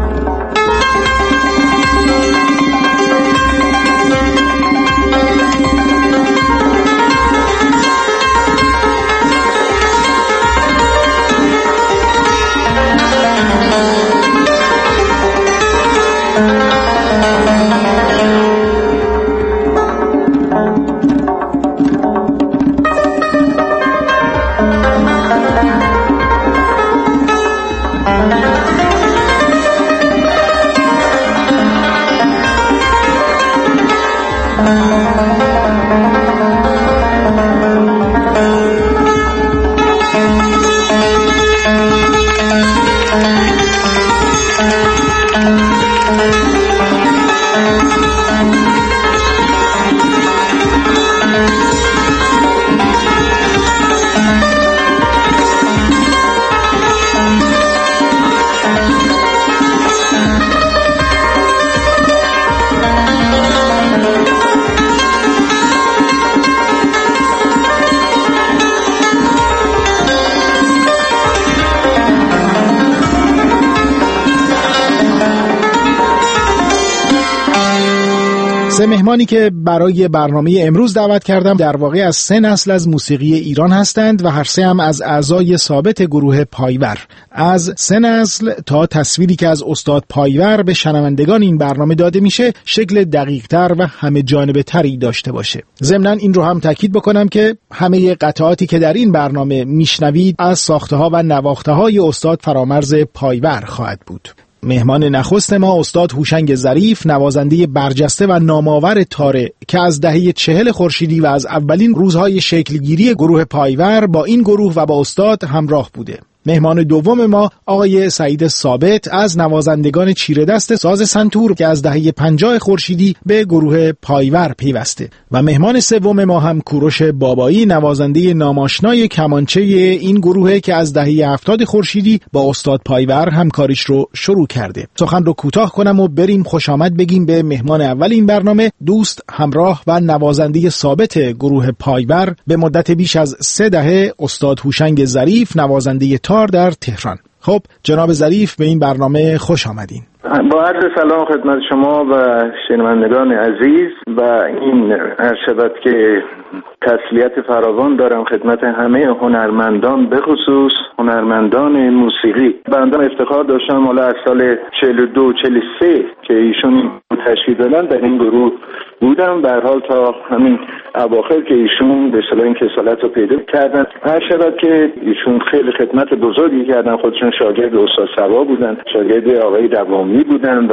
Speaker 22: سه مهمانی که برای برنامه امروز دعوت کردم در واقع از سه نسل از موسیقی ایران هستند و هر سه هم از اعضای ثابت گروه پایور. از سه نسل تا تصویری که از استاد پایور به شنوندگان این برنامه داده میشه شکل دقیق‌تر و همه جانبه تری داشته باشه. ضمناً این رو هم تاکید بکنم که همه قطعاتی که در این برنامه میشنوید از ساخته‌ها و نواخته‌های استاد فرامرز پایور خواهد بود. مهمان نخست ما استاد هوشنگ ظریف، نوازنده برجسته و نامآور تاره که از دهه چهل خورشیدی و از اولین روزهای شکلگیری گروه پایور با این گروه و با استاد همراه بوده. مهمان دوم ما آقای سعید ثابت از نوازندگان چیره دست ساز سنتور که از دهه پنجاه خورشیدی به گروه پایور پیوسته و مهمان سوم ما هم کوروش بابایی، نوازنده ناماشنای کمانچه این گروه که از دهه هفتاد خورشیدی با استاد پایور همکاریش رو شروع کرده. سخن رو کوتاه کنم و بریم خوش آمد بگیم به مهمان اول این برنامه، دوست، همراه و نوازنده ثابت گروه پایور به مدت بیش از سه دهه، استاد هوشنگ ظریف، نوازنده تار در تهران. خب جناب ظریف به این برنامه خوش آمدین.
Speaker 1: با عرض سلام خدمت شما و شنوندگان عزیز و این ارشبت که تسلیت فراوان دارم خدمت همه هنرمندان، به خصوص هنرمندان موسیقی. بنده افتخار داشتم حالا از سال چهل و دو چهل و سه که ایشون تشکیل دادن در این گروه بودم، به هر حال تا همین اواخر که ایشون به اصطلاح این کسالت رو پیدا کردن. ارشبت که ایشون خیلی خدمت بزرگی کردن، خودشون شاگرد استاد صبا بودن، شاگرد آقای دوامی بودن و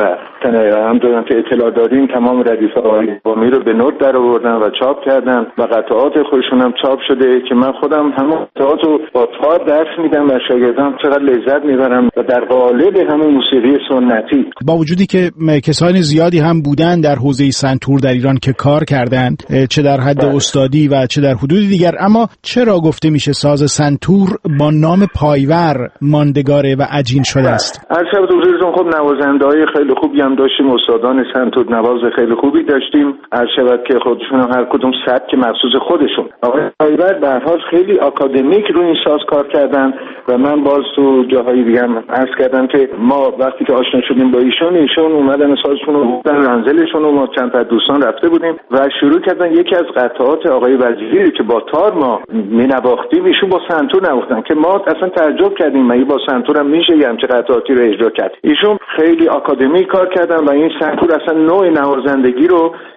Speaker 1: هم دادن که اطلاع داریم تمام ردیف آقای دوامی رو به نوت در آوردن و چاپ کردن و قطعات خودشون هم چاپ شده که من خودم همون قطعات رو با تار درس میدم و شاگردام چقدر لذت میبرم و در قالب همون موسیقی سنتی.
Speaker 22: با وجودی که کسان زیادی هم بودن در حوزه سنتور در ایران که کار کردند، چه در حد بله. استادی و چه در حدود دیگر، اما چرا گفته میشه ساز سنتور با نام پایور ماندگاره و عجین شده است؟
Speaker 1: عرض حضورتون خب نوازنده‌های خیلی خوبی هم داشتیم، استادان سنتور نواز خیلی خوبی داشتیم، عرض شود که خودشون هر کدوم سبک مخصوص خودشون. آقای پایور به هر حال خیلی آکادمیک رو این ساز کار کردن و من باز تو جاهای دیگه هم عرض کردم که ما وقتی که آشنا شدیم با ایشون، ایشون اومدن سازشون رو بردن منزلشون و ما چند تا دوستان رفته بودیم و شروع کردن یکی از قطعات آقای وزیری که با تار ما می‌نواختیم ایشون با سنتور نواختن که ما اصلا تعجب کردیم مگه با سنتور هم میشه یه همچین قطعاتی رو اجرا کرد. ایشون خیلی آکادمیک کار کردن و این سنتور اصلا نوع نوازندگی رو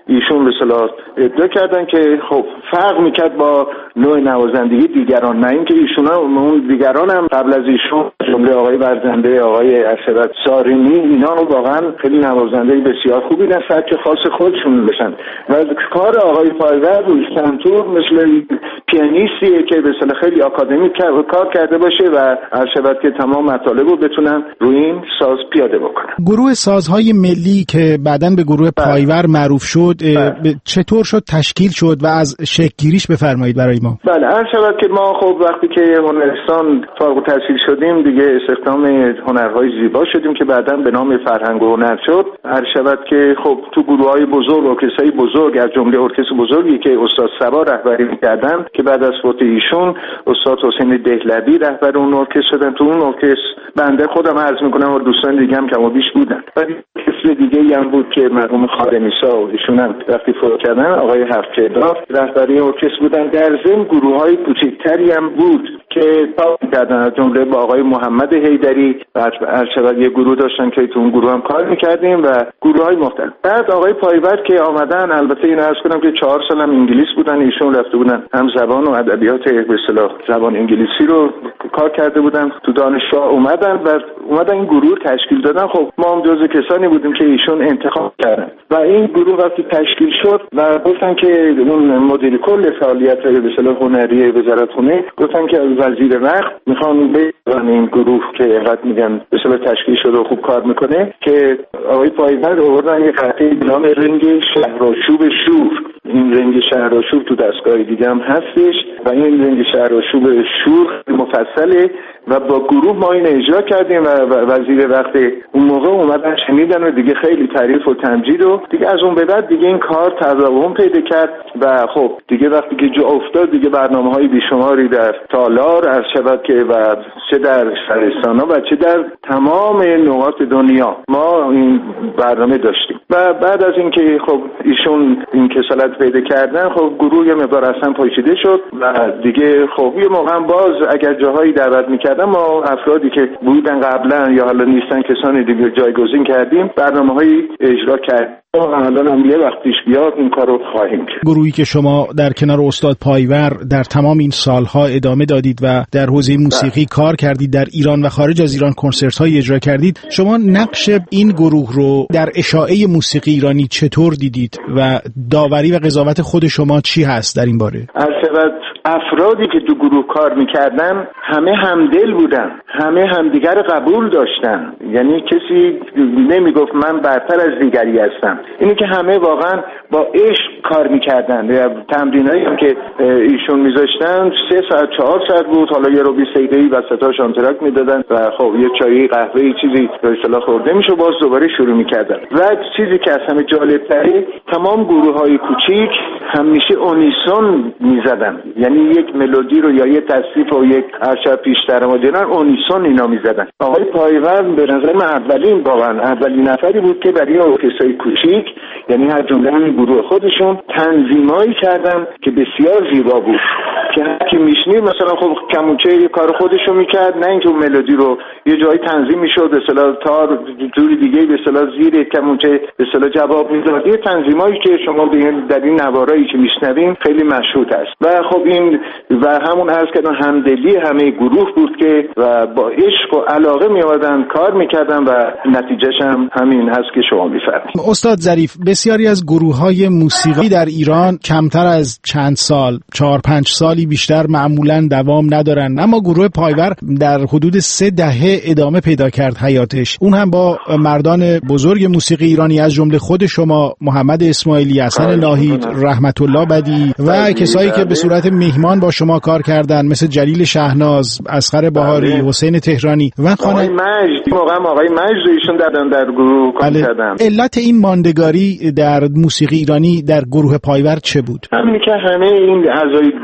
Speaker 1: ایشون به اصطلاح ادعا کردن که خب فرق میکرد با نوع نوازندگی دیگران، نه اینکه ایشون هم اون دیگران هم قبل از ایشون جمله آقای ورزنده، آقای ارشد سارینی، اینا واقعا خیلی نوازنده بسیار خوبی در سبک خاص خودشون بشن و کار آقای پایور روی سنتور مثل پیانیستیه که به اصطلاح خیلی آکادمیک کار کرده باشه و ارشد که تمام مطالب رو بتونن روی این ساز پیاده بکنن.
Speaker 22: گروه سازهای ملی که بعداً به گروه پایور معروف شد چطور شد تشکیل شد و از شکل گیریش بفرمایید برای ما.
Speaker 1: بله، هر شود که ما خب وقتی که هنرستان فارغ التحصیل شدیم دیگه استخدام هنرهای زیبا شدیم که بعداً به نام فرهنگ و هنر شد. هر شود که خب تو گروه‌های بزرگ، ارکسترهای بزرگ از جمله ارکستر بزرگی که استاد صبا رهبری می‌کردن که بعد از فوت ایشون استاد حسین دهلوی رهبر اون ارکستر شدن. تو اون ارکستر بنده خودم عرض می‌کنم و دوستان دیگه هم کم و بیش بودن. ولی کسی دیگه هم بود که مرحوم خادمیسا و ایشون هم وقتی فوت کردن آقای هفته‌دار رهبری ارکستر بودن. در ضمن گروه‌های کوچکتری هم بود که کار می‌کردن از جمله با آقای محمد حیدری و ارشد یه گروه داشتن که تو اون گروه هم کار می‌کردیم و گروه‌های مختلف. بعد آقای پایور که آمدن، البته این عرض کنم که چهار سال هم انگلیس بودن، ایشون رفته بودن هم زبان و ادبیات به اصطلاح زبان انگلیسی رو کار کرده بودن، تو دانشگاه اومدن و اومدن این گروه تشکیل دادن. خب ما هم جزو کسانی بودیم که ایشون انتخاب کردن و این گروه وقتی تشکیل شد و گفتن که اون مدیر کل فعالیت به اصطلاح هنری وزارتخونه گفتن که وزیر وقت میخوان به این گروه که اینقدر میگن به اصطلاح تشکیل شده و خوب کار میکنه که آقای پایور آوردن یه قطعه به نام رنگ شهرآشوب شور. این رنگ شهرآشوب تو دستگاه دیگه هم هستش و این رنگ شهرآشوب شور مفصله و با گروه ما این اجرا کردیم و وزیر وقت اون موقع اومدن شنیدن و دیگه خیلی تعریف و تمجید و دیگه از اون به بعد دیگه این کار تداوم پیدا کرد و خب دیگه وقتی که جا افتاد دیگه برنامه‌های بیشماری در تالار از شود که و چه در شهرستان‌ها و چه در تمام نقاط دنیا ما این برنامه داشتیم و بعد از اینکه خب ایشون این کسالت پیدا کردن خب گروه یه مقدار اصلا پاشیده شد و دیگه خب یه موقع باز اگر جاهایی دعوت می‌کردن ما افرادی که بودن قبلا یا حالا نیستن کسانی دیگه جایگزین کردیم، برنامه‌هایی اجرا کردیم. الان هم یه وقت پیش بیاد این کارو خواهیم کرد.
Speaker 22: گروهی که شما در کنار استاد پایور در تمام این سالها ادامه دادید و در حوزه موسیقی کار کردید، در ایران و خارج از ایران کنسرت‌های اجرا کردید، شما نقش این گروه رو در اشاعه موسیقی ایرانی چطور دیدید و داوری و قضاوت خود شما چی هست در این باره؟
Speaker 1: البته افرادی که تو گروه کار میکردن همه همدل بودن، همه همدیگر قبول داشتن، یعنی کسی نمیگفت من برتر از دیگری هستم. اینی که همه واقعا با عشق کار میکردن. تمرینایی هم که ایشون میذاشتن سه ساعت چهار ساعت بود، حالا یه رو بیست دقیقه‌ای وسطاش آنتراک میدادن و خب یه چایی قهوه‌ای چیزی به اصطلاح خورده میشه باز دوباره شروع میکردن. و چیزی که از همه جالب‌تره تمام گروه‌های کوچیک همیشه اونیسون میزدن، یعنی یک ملودی رو یا یک تصریف و یک ارشد پیشتر مدرن اونیسون اینا میزدن. آقای پایور به نظر من اولین واقعا اولین نفری بود که برای ارکسترهای کوچیک یعنی هر جمله همین گروه خودشون تنظیمایی کردن که بسیار زیبا بود که هر کی میشنید مثلا خب کمونچه یه کار خودشو میکرد، نه اینکه ملودی رو یه جایی تنظیم میشد به اصطلاح تار جوری دیگه به اصطلاح زیر کمونچه به اصطلاح جواب میداد. یه تنظیمایی که شما در این نوارایی که میشنویم خیلی مشهود است و خب این و همون عرض کردن همدلی همه گروه بود که و با عشق و علاقه میآمدن کار میکردن و نتیجهش هم همین هست که شما میفرمایید.
Speaker 22: استاد ظریف، بسیاری از گروه‌های موسیقی در ایران کمتر از چند سال، چهار پنج سالی بیشتر معمولاً دوام ندارن، اما گروه پایور در حدود سه دهه ادامه پیدا کرد حیاتش، اون هم با مردان بزرگ موسیقی ایرانی از جمله خود شما، محمد اسماعیلی، حسن ناهید، رحمت الله بدی و کسایی که به صورت میهمان با شما کار کردن مثل جلیل شهناز، اصغر بهاری، حسین تهرانی و
Speaker 1: آقای مجد. موقع آقای مجد ایشون در در گروه کار کردن.
Speaker 22: علت این ماندگاری در موسیقی ایرانی در گروه پایور چه بود؟
Speaker 1: همین که همه این اعضای گروه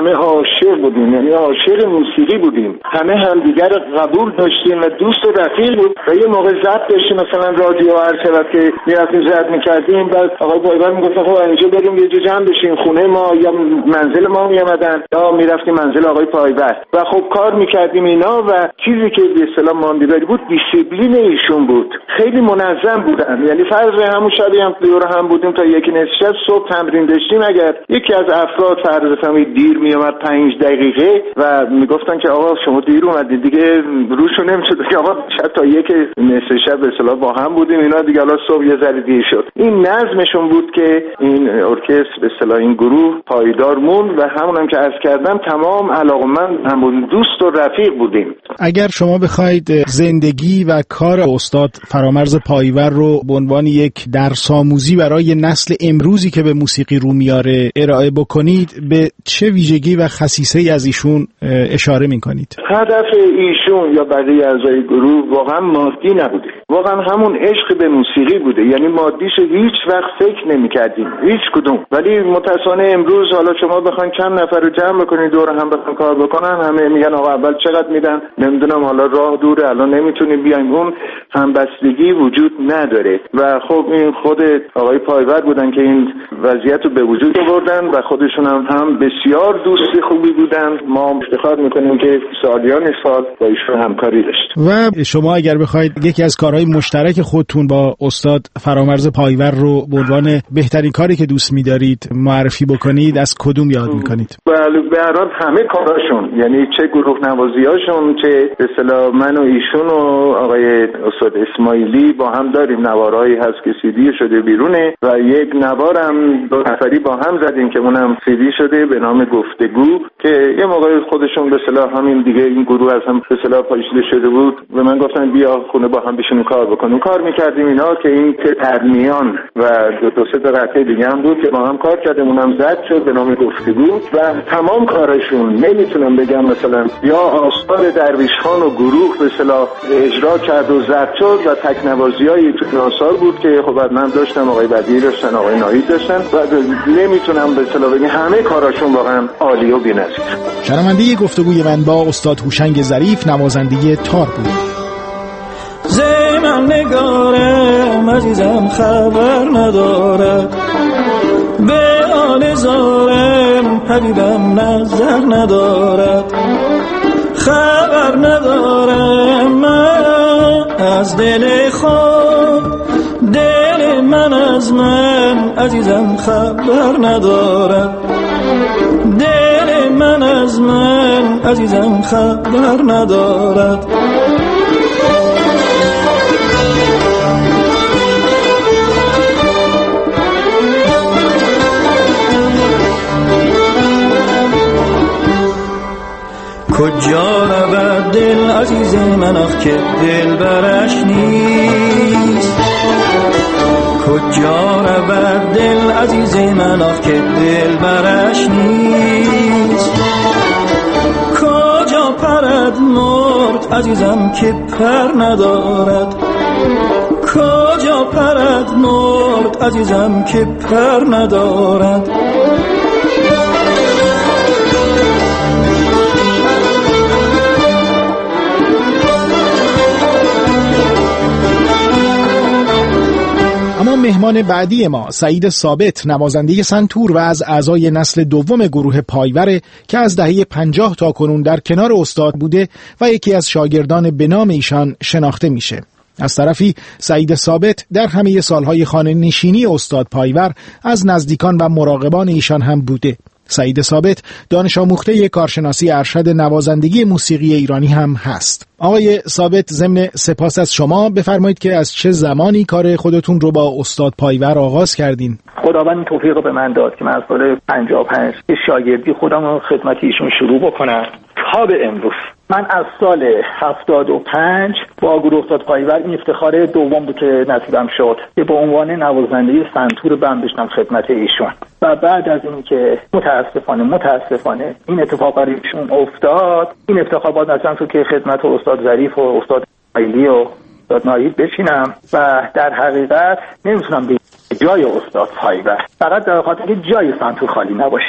Speaker 1: همه عاشق بودیم، یعنی عاشق موسیقی بودیم، همه همدیگر قبول داشتیم و دوست و رفیق بود. و یه موقع ضبط داشتیم مثلا رادیو هر شب که میرفتیم ضبط میکردیم، بعد آقای پایور میگفت خب اینجا بریم یه جا جمع بشیم، خونه ما یا منزل ما میامدن یا میرفتیم منزل آقای پایور و خب کار میکردیم اینا. و چیزی که به اصطلاح ماندگاری بود دیسیپلین ایشون بود، خیلی منظم بودن. یعنی فرض همون شبی هم دور هم بودیم تا یکی نصف شب صبح تمرین داشتیم، اگر یکی از افراد فرض فهمید دیر میومد پنج دقیقه و میگفتن که آقا شما دیر اومدید دیگه، روشو نمیشد که آقا شب تا یک نصف شب به اصطلاح با هم بودیم اینا دیگه، حالا صبح یه ذره دیر شد. این نظمشون بود که این ارکستر به اصطلاح این گروه پایدار موند و همونم که عرض کردم تمام علاقمند هم بودیم، دوست و رفیق بودیم.
Speaker 22: اگر شما بخواید زندگی و کار استاد فرامرز پایور رو به عنوان یک درس آموزی برای نسل امروزی که به موسیقی رو میاره ارائه بکنید، به چه ویژگی و خصیصه‌ای از ایشون اشاره میکنید؟
Speaker 1: هدف ایشون یا بقیه اعضای گروه واقعا مادی نبوده، واقعا همون عشق به موسیقی بوده. یعنی مادیش هیچ وقت فکر نمی‌کردیم هیچ کدوم. ولی متأسفانه امروز حالا شما بخواید چند نفر رو جمع بکنید دور هم بخواید کار بکنن، همه میگن آقا اول چقدر میدن، نمیدونم حالا راه دوره الان نمیتونیم بیایم. اون همبستگی وجود نداره و خب این خود آقای پایور بودن که این وضعیت رو به وجود آوردن و خودشون هم, هم بسیار دوست خوبی بودن. ما افتخار میکنیم که سالیان سال با ایشون همکاری داشتیم.
Speaker 22: و شما اگر بخواید یکی از کارهای مشترک خودتون با استاد فرامرز پایور رو به عنوان بهترین کاری که دوست می‌دارید معرفی بکنید، از کدوم یاد می‌کنید؟
Speaker 1: بله به هر حال همه کاراشون، یعنی چه گروه نوازیاشون، چه به اصطلاح من و ایشون و آقای استاد اسماعیلی با هم داریم نوارهایی هست که سیدی شده بیرونه و یک نوارم دو نفری با هم زدیم که اونم سیدی شده به نام گفتگو که یه موقع خودشون به اصطلاح همین دیگه این گروه از هم به اصطلاح پاشیده شده بود و من گفتن بیا خونه با هم بشینیم کار بکنیم. کار میکردیم اینا که این ترمیان و دو, دو سه تا قطعه دیگه هم بود که با هم کار کردیم، اونم زد شد به نام گفتگو و تمام کارشون نمیتونم بگم مثلا یا آثار درویش خان و گروه به اصطلاح اجرا کرد و زد شد و تکنوازیای تو آثار بود که خب من داشتم، آقای بدیعی داشتن، آقای ناهید داشتن و نمیتونم به اصطلاح بگم همه کاراشون واقعا عالی و بی‌نظیر.
Speaker 22: شنونده گفتگوی من با استاد هوشنگ ظریف نوازنده تار بود.
Speaker 4: زمن نگارم عزیزم خبر نداره، به آن زارم حبیبم نظر ندارد، خبر ندارم من از دل خود، دل من از من عزیزم خبر ندارد، دل من از من عزیزم خبر ندارد. کجا رود دل عزیز من آخ که دل برش نیست، کجا رود دل عزیز من آخ که دل برش نیست، کجا پرد مرد عزیزم که پر ندارد، کجا پرد مرد عزیزم که پر ندارد.
Speaker 22: اما مهمان بعدی ما سعید ثابت نوازنده سنتور و از اعضای نسل دوم گروه پایوره که از دهه پنجاه تا کنون در کنار استاد بوده و یکی از شاگردان به نام ایشان شناخته میشه. از طرفی سعید ثابت در همه سالهای خانه نشینی استاد پایور از نزدیکان و مراقبان ایشان هم بوده. سعید ثابت دانش آموخته کارشناسی ارشد نوازندگی موسیقی ایرانی هم هست. آقای ثابت ضمن سپاس از شما بفرمایید که از چه زمانی کار خودتون رو با استاد پایور آغاز کردین؟
Speaker 6: خداوند توفیق به من داد که من از سال پنجاه و پنج شاگردی خودم رو خدمت ایشون شروع بکنم تا به امروز. من از سال هفتاد و پنج با گروه استاد پایور این افتخار دوم بود که نصیبم شد که به عنوان نوازنده سنتور بند داشتم خدمت ایشون و بعد از این که متاسفانه متاسفانه این اتفاق برای ایشون افتاد، این افتخار باید نصیبم شد که خدمت استاد ظریف و استاد علی و استاد ناهید بشینم و در حقیقت نمیتونم به جای استاد پایور، فقط در خاطر که جای سنتور خالی نباشه.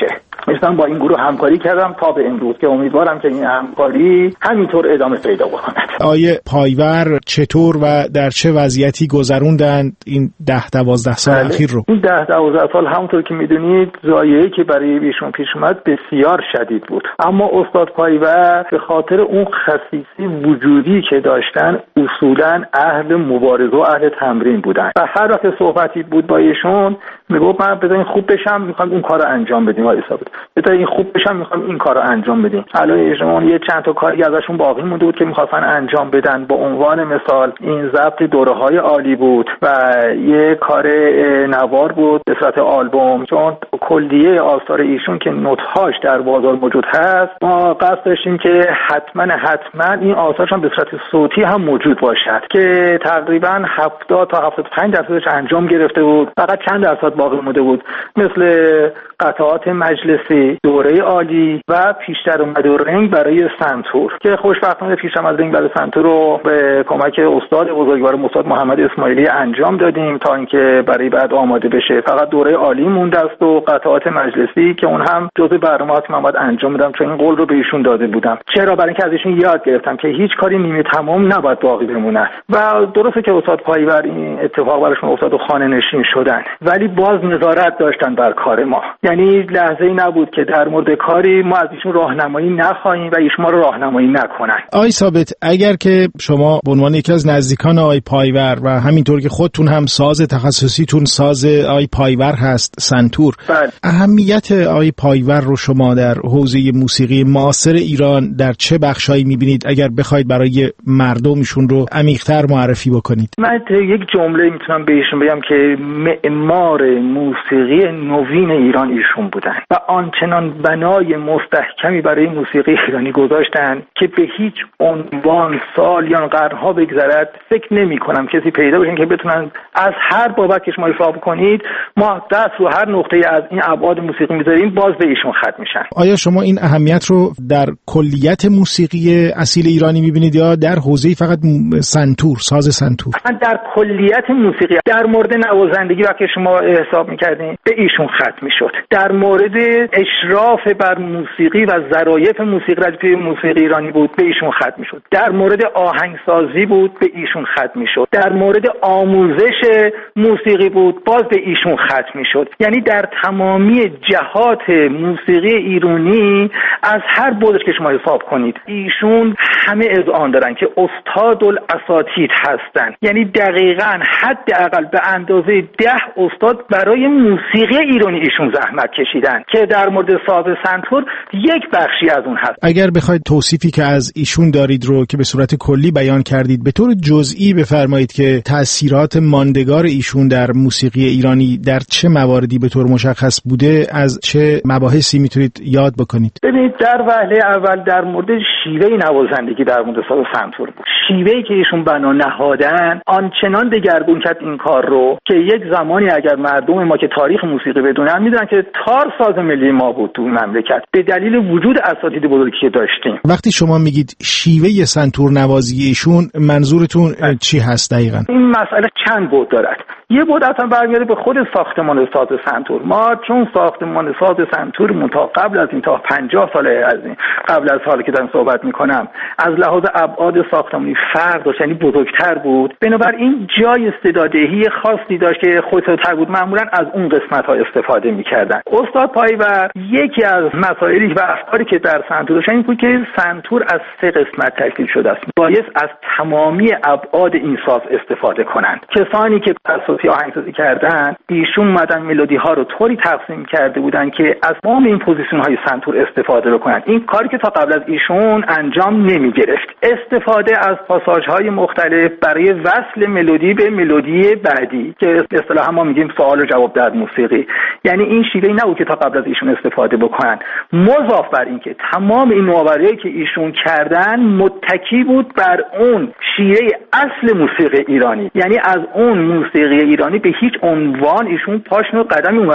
Speaker 6: مثلا با این گروه همکاری کردم تا به امروز که امیدوارم که این همکاری همینطور ادامه پیدا بکند.
Speaker 22: آیه پایور چطور و در چه وضعیتی گذروندند این ده دوازده سال
Speaker 6: بله.
Speaker 22: اخیر رو؟
Speaker 6: این ده دوازده سال همونطور که میدونید ضایعه‌ای که برای ایشون پیش اومد بسیار شدید بود، اما استاد پایور به خاطر اون خصیصی وجودی که داشتن اصولاً اهل مبارزه و اهل تمرین بودن و هر وقت صحبتی بود با ایشون میگفت من بذارین خوب بشم میخوام اون کارو انجام بدیم، ولی ثابت بذارین خوب بشم میخوام این کارو انجام بدیم. الان ایشون یه چند تا کاری ازشون باقی مونده بود که میخواستن انجام بدن، به عنوان مثال این ضبط دوره‌های عالی بود و یه کار نوار بود به صورت آلبوم، چون کلیه آثار ایشون که نوت‌هاش در بازار موجود هست ما قصد داشتیم که حتما حتما این آثارشون به صورت صوتی هم موجود باشد که تقریبا هفتاد تا هفتاد و پنج درصدش انجام گرفته بود، فقط چند درصد باقی مونده بود، مثل قطعات مجلسی، دوره عالی و پیشتر اومد و رنگ برای سنتور که خوشبختانه پیشتر از رنگ برای سنتور رو به کمک استاد بزرگوار استاد محمد اسماعیلی انجام دادیم تا اینکه برای بعد آماده بشه. فقط دوره عالی مونده است و قطعات مجلسی که اون هم جزء برنامه‌هاست که من باید انجام بدم چون این قول رو به ایشون داده بودم. چرا؟ برای اینکه از ایشون یاد گرفتم که هیچ کاری نیمه تمام نباید باقی بمونه و درسته که استاد پایور این اتفاق براشون افتاد و خانه نشین شدن، ولی باز نظارت داشتن بر کار ما. یعنی لحظه‌ای نبود که در مورد کاری ما از ایشون راهنمایی نخواهیم و ایشون ما رو راهنمایی نکنن.
Speaker 22: آقای ثابت، اگر که شما به عنوان یکی از نزدیکان آقای پایور و همینطور که خودتون هم ساز تخصصیتون ساز آقای پایور هست سنتور،
Speaker 6: بله.
Speaker 22: اهمیت آقای پایور رو شما در حوزه موسیقی معاصر ایران در چه بخشایی می‌بینید اگر بخواید برای مردمشون رو عمیق‌تر معرفی بکنید؟
Speaker 6: من یک جمله میتونم بهشون بگم که معمار موسیقی نوین ایران ایشون بودن و آنچنان بنای مستحکمی برای موسیقی ایرانی گذاشتن که به هیچ عنوان سال یا قرنها بگذرد فکر نمی کنم کسی پیدا بشن که بتونن از هر بابت که شما حساب کنید ما دست رو هر نقطه از این ابعاد موسیقی میذاریم باز به ایشون ختم میشن.
Speaker 22: آیا شما این اهمیت رو در کلیت موسیقی اصیل ایرانی میبینید یا در حوزه فقط سنتور، ساز سنتور؟
Speaker 6: من در کلیت موسیقی، در مورد نوازندگی وقتی شما حساب میکردین به ایشون ختم میشد، در مورد اشراف بر موسیقی و ظرایف موسیقی رادیو موسیقی ایرانی بود به ایشون ختم میشد، در مورد آهنگسازی بود به ایشون ختم میشد، در مورد آموزش موسیقی بود باز به ایشون ختم میشد. یعنی در تمامی جهات موسیقی ایرانی از هر بودش که شما حساب کنید ایشون همه اذعان دارن که استاد الاساتید هستن، یعنی دقیقاً حداقل به اندازه ده استاد برای موسیقی ایرانی ایشون زحمت کشیدن که در مورد ساز سنتور یک بخشی از اون هست.
Speaker 22: اگر بخواید توصیفی که از ایشون دارید رو که به صورت کلی بیان کردید به طور جزئی بفرمایید که تأثیرات ماندگار ایشون در موسیقی ایرانی در چه مواردی به طور مشخص بوده، از چه مباحثی میتونید یاد بکنید؟
Speaker 6: ببینید در وهله اول در مورد شیوه نوازندگی در مورد ساز سنتور بود. شیوهی که ایشون بنا نهادن آنچنان دگرگون کرد این کار رو که یک زمانی اگر مردم ما که تاریخ موسیقی بدونن میدونن که تار ساز ملی ما بود تو مملکت به دلیل وجود اساتید بزرگی که داشتیم.
Speaker 22: وقتی شما میگید شیوه سنتور نوازی ایشون منظورتون چی هست دقیقاً؟
Speaker 6: این مسئله چند بعد دارد. یه بعد اصلا برمیاد به خود ساختمان ساز سنتور. ما چون ساختمان ساز سنتور تا قبل از این تا پنجاه سال از این قبل از حالی که دارم صحبت میکنم از لحاظ ابعاد ساختمانی فرق داشت، یعنی بزرگتر بود، بنابراین جای استعداددهی خاصی داشت که خودتر بود، معمولا از اون قسمت ها استفاده میکردن. استاد پایور یکی از مسائلی و افکاری که در سنتور داشت این بود که سنتور از سه قسمت تشکیل شده است، باید از تمامی ابعاد این ساز استفاده کنند. کسانی که اساسی آهنگسازی کردن ایشون اومدن ملودی ها رو طوری تقسیم کرده بودن که از تمام این پوزیشن های سنتور استفاده بکنن، این کاری که تا قبل از ایشون انجام نمی گرفت. استفاده از پاساژ های مختلف برای وصل ملودی به ملودی بعدی که اصطلاحا ما میگیم سوال و جواب در موسیقی، یعنی این شیوهی نبود که تا قبل از ایشون استفاده بکنن. مضاف بر این که تمام این نوآوری‌هایی که ایشون کردن متکی بود بر اون شیوه اصل موسیقی ایرانی، یعنی از اون موسیقی ایرانی به هیچ عنوان ایشون پاشنه و قدمی اونورتر نگذاشت.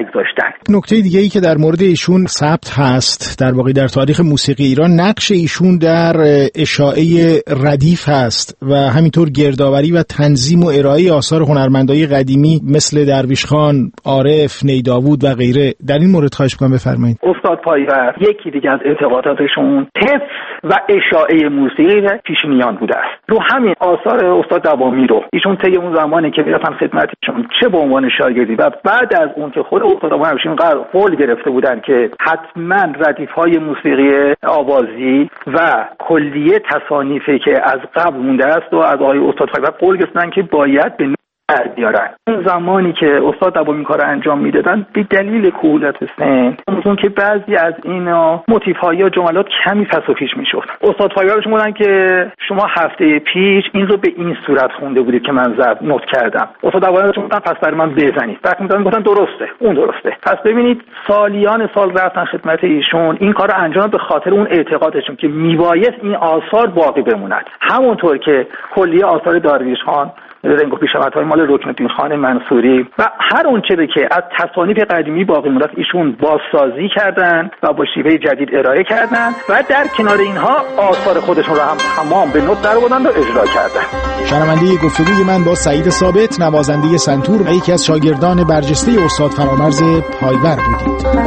Speaker 6: نگذاشتن.
Speaker 22: نکته دیگه ای که در مورد ایشون ثبت هست در واقع در تاریخ موسیقی ایران، نقش ایشون در اشاعه ردیف هست و همینطور گردآوری و تنظیم و ارائه آثار هنرمندای قدیمی مثل درویش خان، عارف، نیداوود و غیره. در این مورد خواهش می‌کنم بفرمایید.
Speaker 6: استاد پایور یکی دیگه از اعتقاداتشون حفظ و اشاعه موسیقی پیشینیان بوده است. رو همین آثار استاد دوامی رو ایشون طی اون زمانی که میرفتن خدمتشون، چه به عنوان شاگردی و بعد از اون که خود استاد دوامی همشون قول گرفته بودن که حتما ردیف‌های موسیقی آوازی و کلیه تصانیفی که از قبل مونده است و از آقای استاد پایور قول گرفتن که باید به در بیارن. اون زمانی که استاد دوامی کار انجام میدادن به دلیل کهولت سن، اون که بعضی از اینا موتیف‌ها یا جملات کمی پس و پیش میشد، استاد پایور شما بودن که شما هفته پیش این رو به این صورت خونده بودید که من زب نوت کردم. استاد دوامی شما گفتن پس برای من بزنید. بعد میگفتن گفتن درسته، اون درسته. پس ببینید سالیان سال رفتن خدمت ایشون، این کارو انجام به خاطر اون اعتقادشون که میبایست این آثار باقی بموند. همونطور که کلیه آثار درویش خان، رنگ و پیشامدهای مال رکن‌الدین خان منصوری و هر اون چیزی که از تصانیف قدیمی باقی مونده ایشون بازسازی کردن و با شیوه جدید ارائه کردن و در کنار اینها آثار خودشون رو هم تمام به نوت درآوردن و اجرا کردن.
Speaker 22: شنونده گفتگوی من با سعید ثابت، نوازنده سنتور و یکی از شاگردان برجسته استاد فرامرز پایور بودید.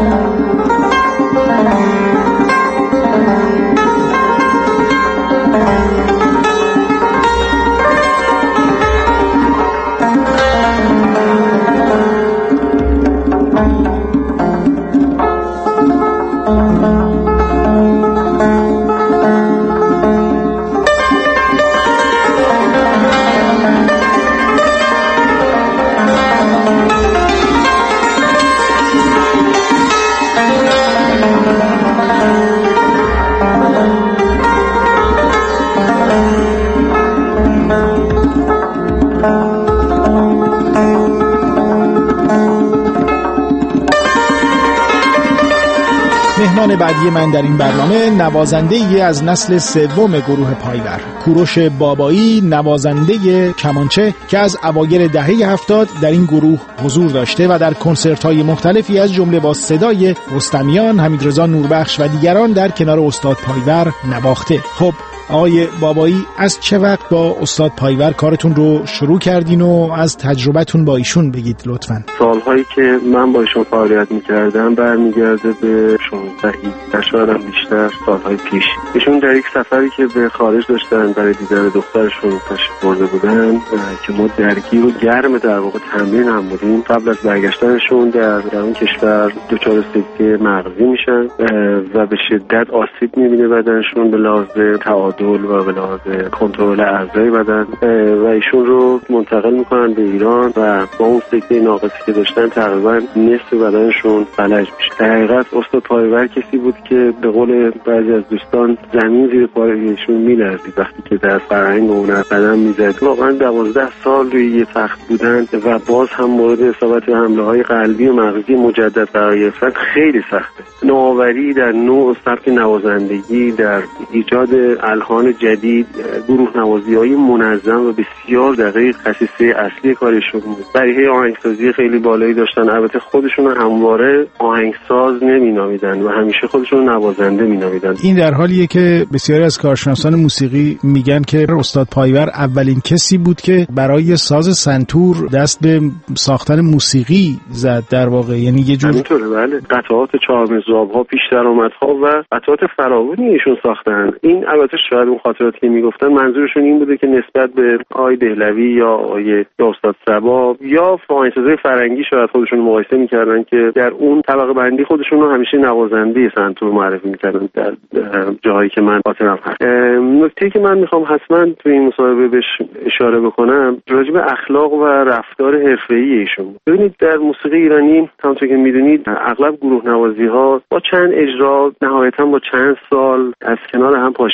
Speaker 22: مهمان بعدی من در این برنامه نوازنده ای از نسل سوم گروه پایور، کوروش بابایی، نوازنده کمانچه که از اوایل دهه هفتاد در این گروه حضور داشته و در کنسرت‌های مختلفی از جمله با صدای رستمیان، حمیدرضا نوربخش و دیگران در کنار استاد پایور نواخته. خب آقای بابایی، از چه وقت با استاد پایور کارتون رو شروع کردین و از تجربتون با ایشون بگید لطفاً.
Speaker 12: سالهایی که من با ایشون فعالیت می‌کردم برمیگرده به شانزده شاید هم بیشتر سالهای پیش. ایشون در یک سفری که به خارج داشتن برای دیدن دخترشون تشریف برده بودن که ما درگیر و گرم در واقع تمرین هم بودیم. قبل از برگشتنشون در در اون کشور دچار سکته مغزی میشن و به شدت آسیب می‌بینه بدنشون به لحاظ تعادل و به لحاظ کنترل اعضای بدن و ایشون رو منتقل میکنن به ایران و با اون سکته ناقصی که داشتن تقریبا نصف بدنشون فلج میشه. در حقیقت استاد پایور کسی بود که به قول بعضی از دوستان زمین زیر پای ایشون میلرزید وقتی که در فرهنگ و هنر قدم میزد. واقعا دوازده سال روی یه تخت بودن و باز هم مورد اصابت حمله های قلبی و مغزی مجدد قرار گرفتن خیلی سخته. نوآوری در نوع سبک نوازندگی، در ایجاد الحان جدید، گروه نوازی‌های منظم و بسیار دقیق خصیصه اصلی کارشون بود. بریحه آهنگسازی خیلی بالایی داشتن. البته خودشون همواره آهنگساز نمی‌نامیدن و همیشه خودشون نوازنده می‌نامیدن.
Speaker 22: این در حالیه که بسیاری از کارشناسان موسیقی میگن که استاد پایور اولین کسی بود که برای ساز سنتور دست به ساختن موسیقی زد در واقع، یعنی یه جور
Speaker 12: همینطوره. بله، قطعات چهارمزراب‌ها، پیش درآمدها و قطعات فراوانی ایشون ساختن. این البته شاید اون خاطراتی که میگفتن منظورشون این بوده که نسبت به آقای دهلوی یا آقای استاد صبا یا آهنگسازای فرنگی شاید خودشون مقایسه میکردن که در اون طبقه بندی خودشون رو همیشه نوازنده سنتور معرفی میکردن در جاهایی که من خاطرم هست. نکته‌ای که من میخوام حتما تو این مصاحبه بهش اشاره بکنم راجع به اخلاق و رفتار حرفه‌ای ایشون. ببینید در موسیقی ایرانی همونطور که میدونید اغلب گروه نوازی‌ها با چند اجرا نهایتاً با چند سال از کنار هم پاشیده میشه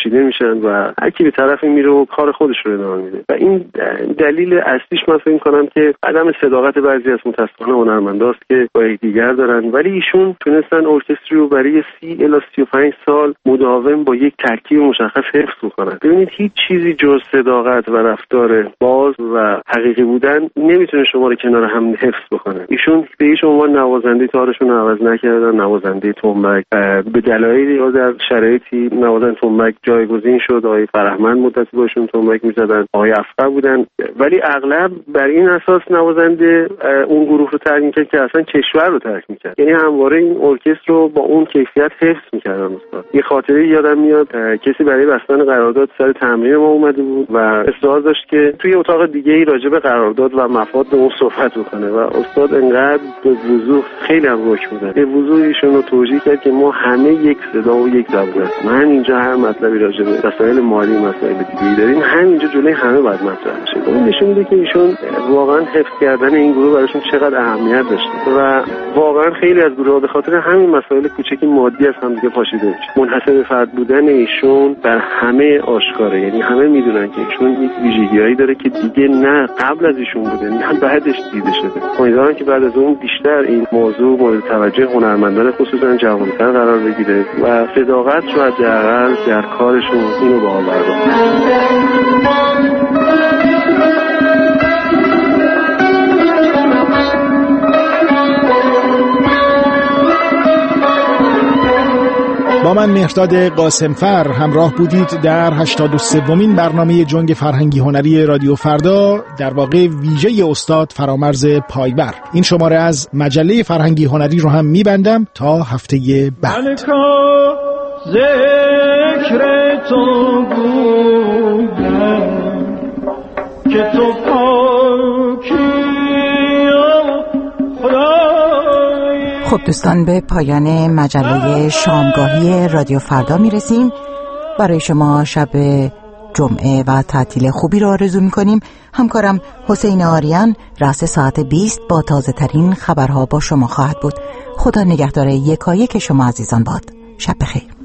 Speaker 12: میشن و هر کی به طرفی میره و کار خودش رو ادامه میده و این دلیل اصلیش من فکر می‌کنم که عدم صداقت بعضی از متأسفانه هنرمنداست که با یکدیگر دارن، ولی ایشون تونستن ارکستری رو برای سی الی سی و پنج سال مداوم با یک ترکیب مشخص حفظ کنن. ببینید هیچ چیزی جز صداقت و رفتار باز و حقیقی بودن نمیتونه شما رو کنار هم حفظ بکنه. ایشون به هیچ عنوان نوازنده تارشون عوض نکردن، نوازنده تنبک به دلایلی یا در شرایطی نوازنده تنبک جایگزین شد. آقای فرهمند مدتی باشون تنبک میزدن، آقای افقر بودن، ولی اغلب بر این اساس نوازنده اون گروه رو ترک میکرد که اصلا کشور رو ترک میکرد. یعنی همواره این ارکستر رو با اون کیفیت حفظ میکردن. استاد یه خاطره یادم میاد، کسی برای بستن قرارداد سر تمرین ما اومده بود و اصرار داشت که توی اتاق دیگه ای راجع به قرارداد و مفاد اون صحبت بکنه و استاد انقدر به وضوح خیلی هم روک بودن به وضوح ایشون رو توجیه کرد که ما همه یک صدا و یک زبون هستیم. من اینجا هر مطلبی راجع به مسائل مالی مسائل دیگه‌ای داریم همینجا جلوی همه باید مطرح بشه. اون نشون میده که ایشون واقعا حفظ کردن این گروه براشون چقدر اهمیت داشته و واقعا خیلی از گروه‌ها به خاطر همین مسائل کوچکی مادی از هم دیگه پاشیده میشه. منحصر به فرد بودن ایشون بر همه آشکاره، یعنی همه میدونن که ایشون یک ویژگی‌هایی داره که دیگه نه قبل از ایشون بوده نه بعدش دیده شده. امیدوارم که بعد از اون بیشتر این موضوع مورد توجه هنرمندان خصوصا جوان‌تر قرار بگیره و صداقت رو حداقل در کارشون اینو با
Speaker 22: با من مهرداد قاسمفر همراه بودید در هشتاد و سومین برنامه جنگ فرهنگی هنری رادیو فردا، در واقع ویژه استاد فرامرز پایور. این شماره از مجله فرهنگی هنری رو هم میبندم تا هفته بعد. ذکر تو بودم که تو پاکی
Speaker 3: خب دوستان، به پایان مجله شامگاهی رادیو فردا میرسیم. برای شما شب جمعه و تعطیل خوبی رو آرزو میکنیم. همکارم حسین آریان رأس ساعت بیست با تازه ترین خبرها با شما خواهد بود. خدا نگهدار یکایک شما عزیزان باد. شب بخیر.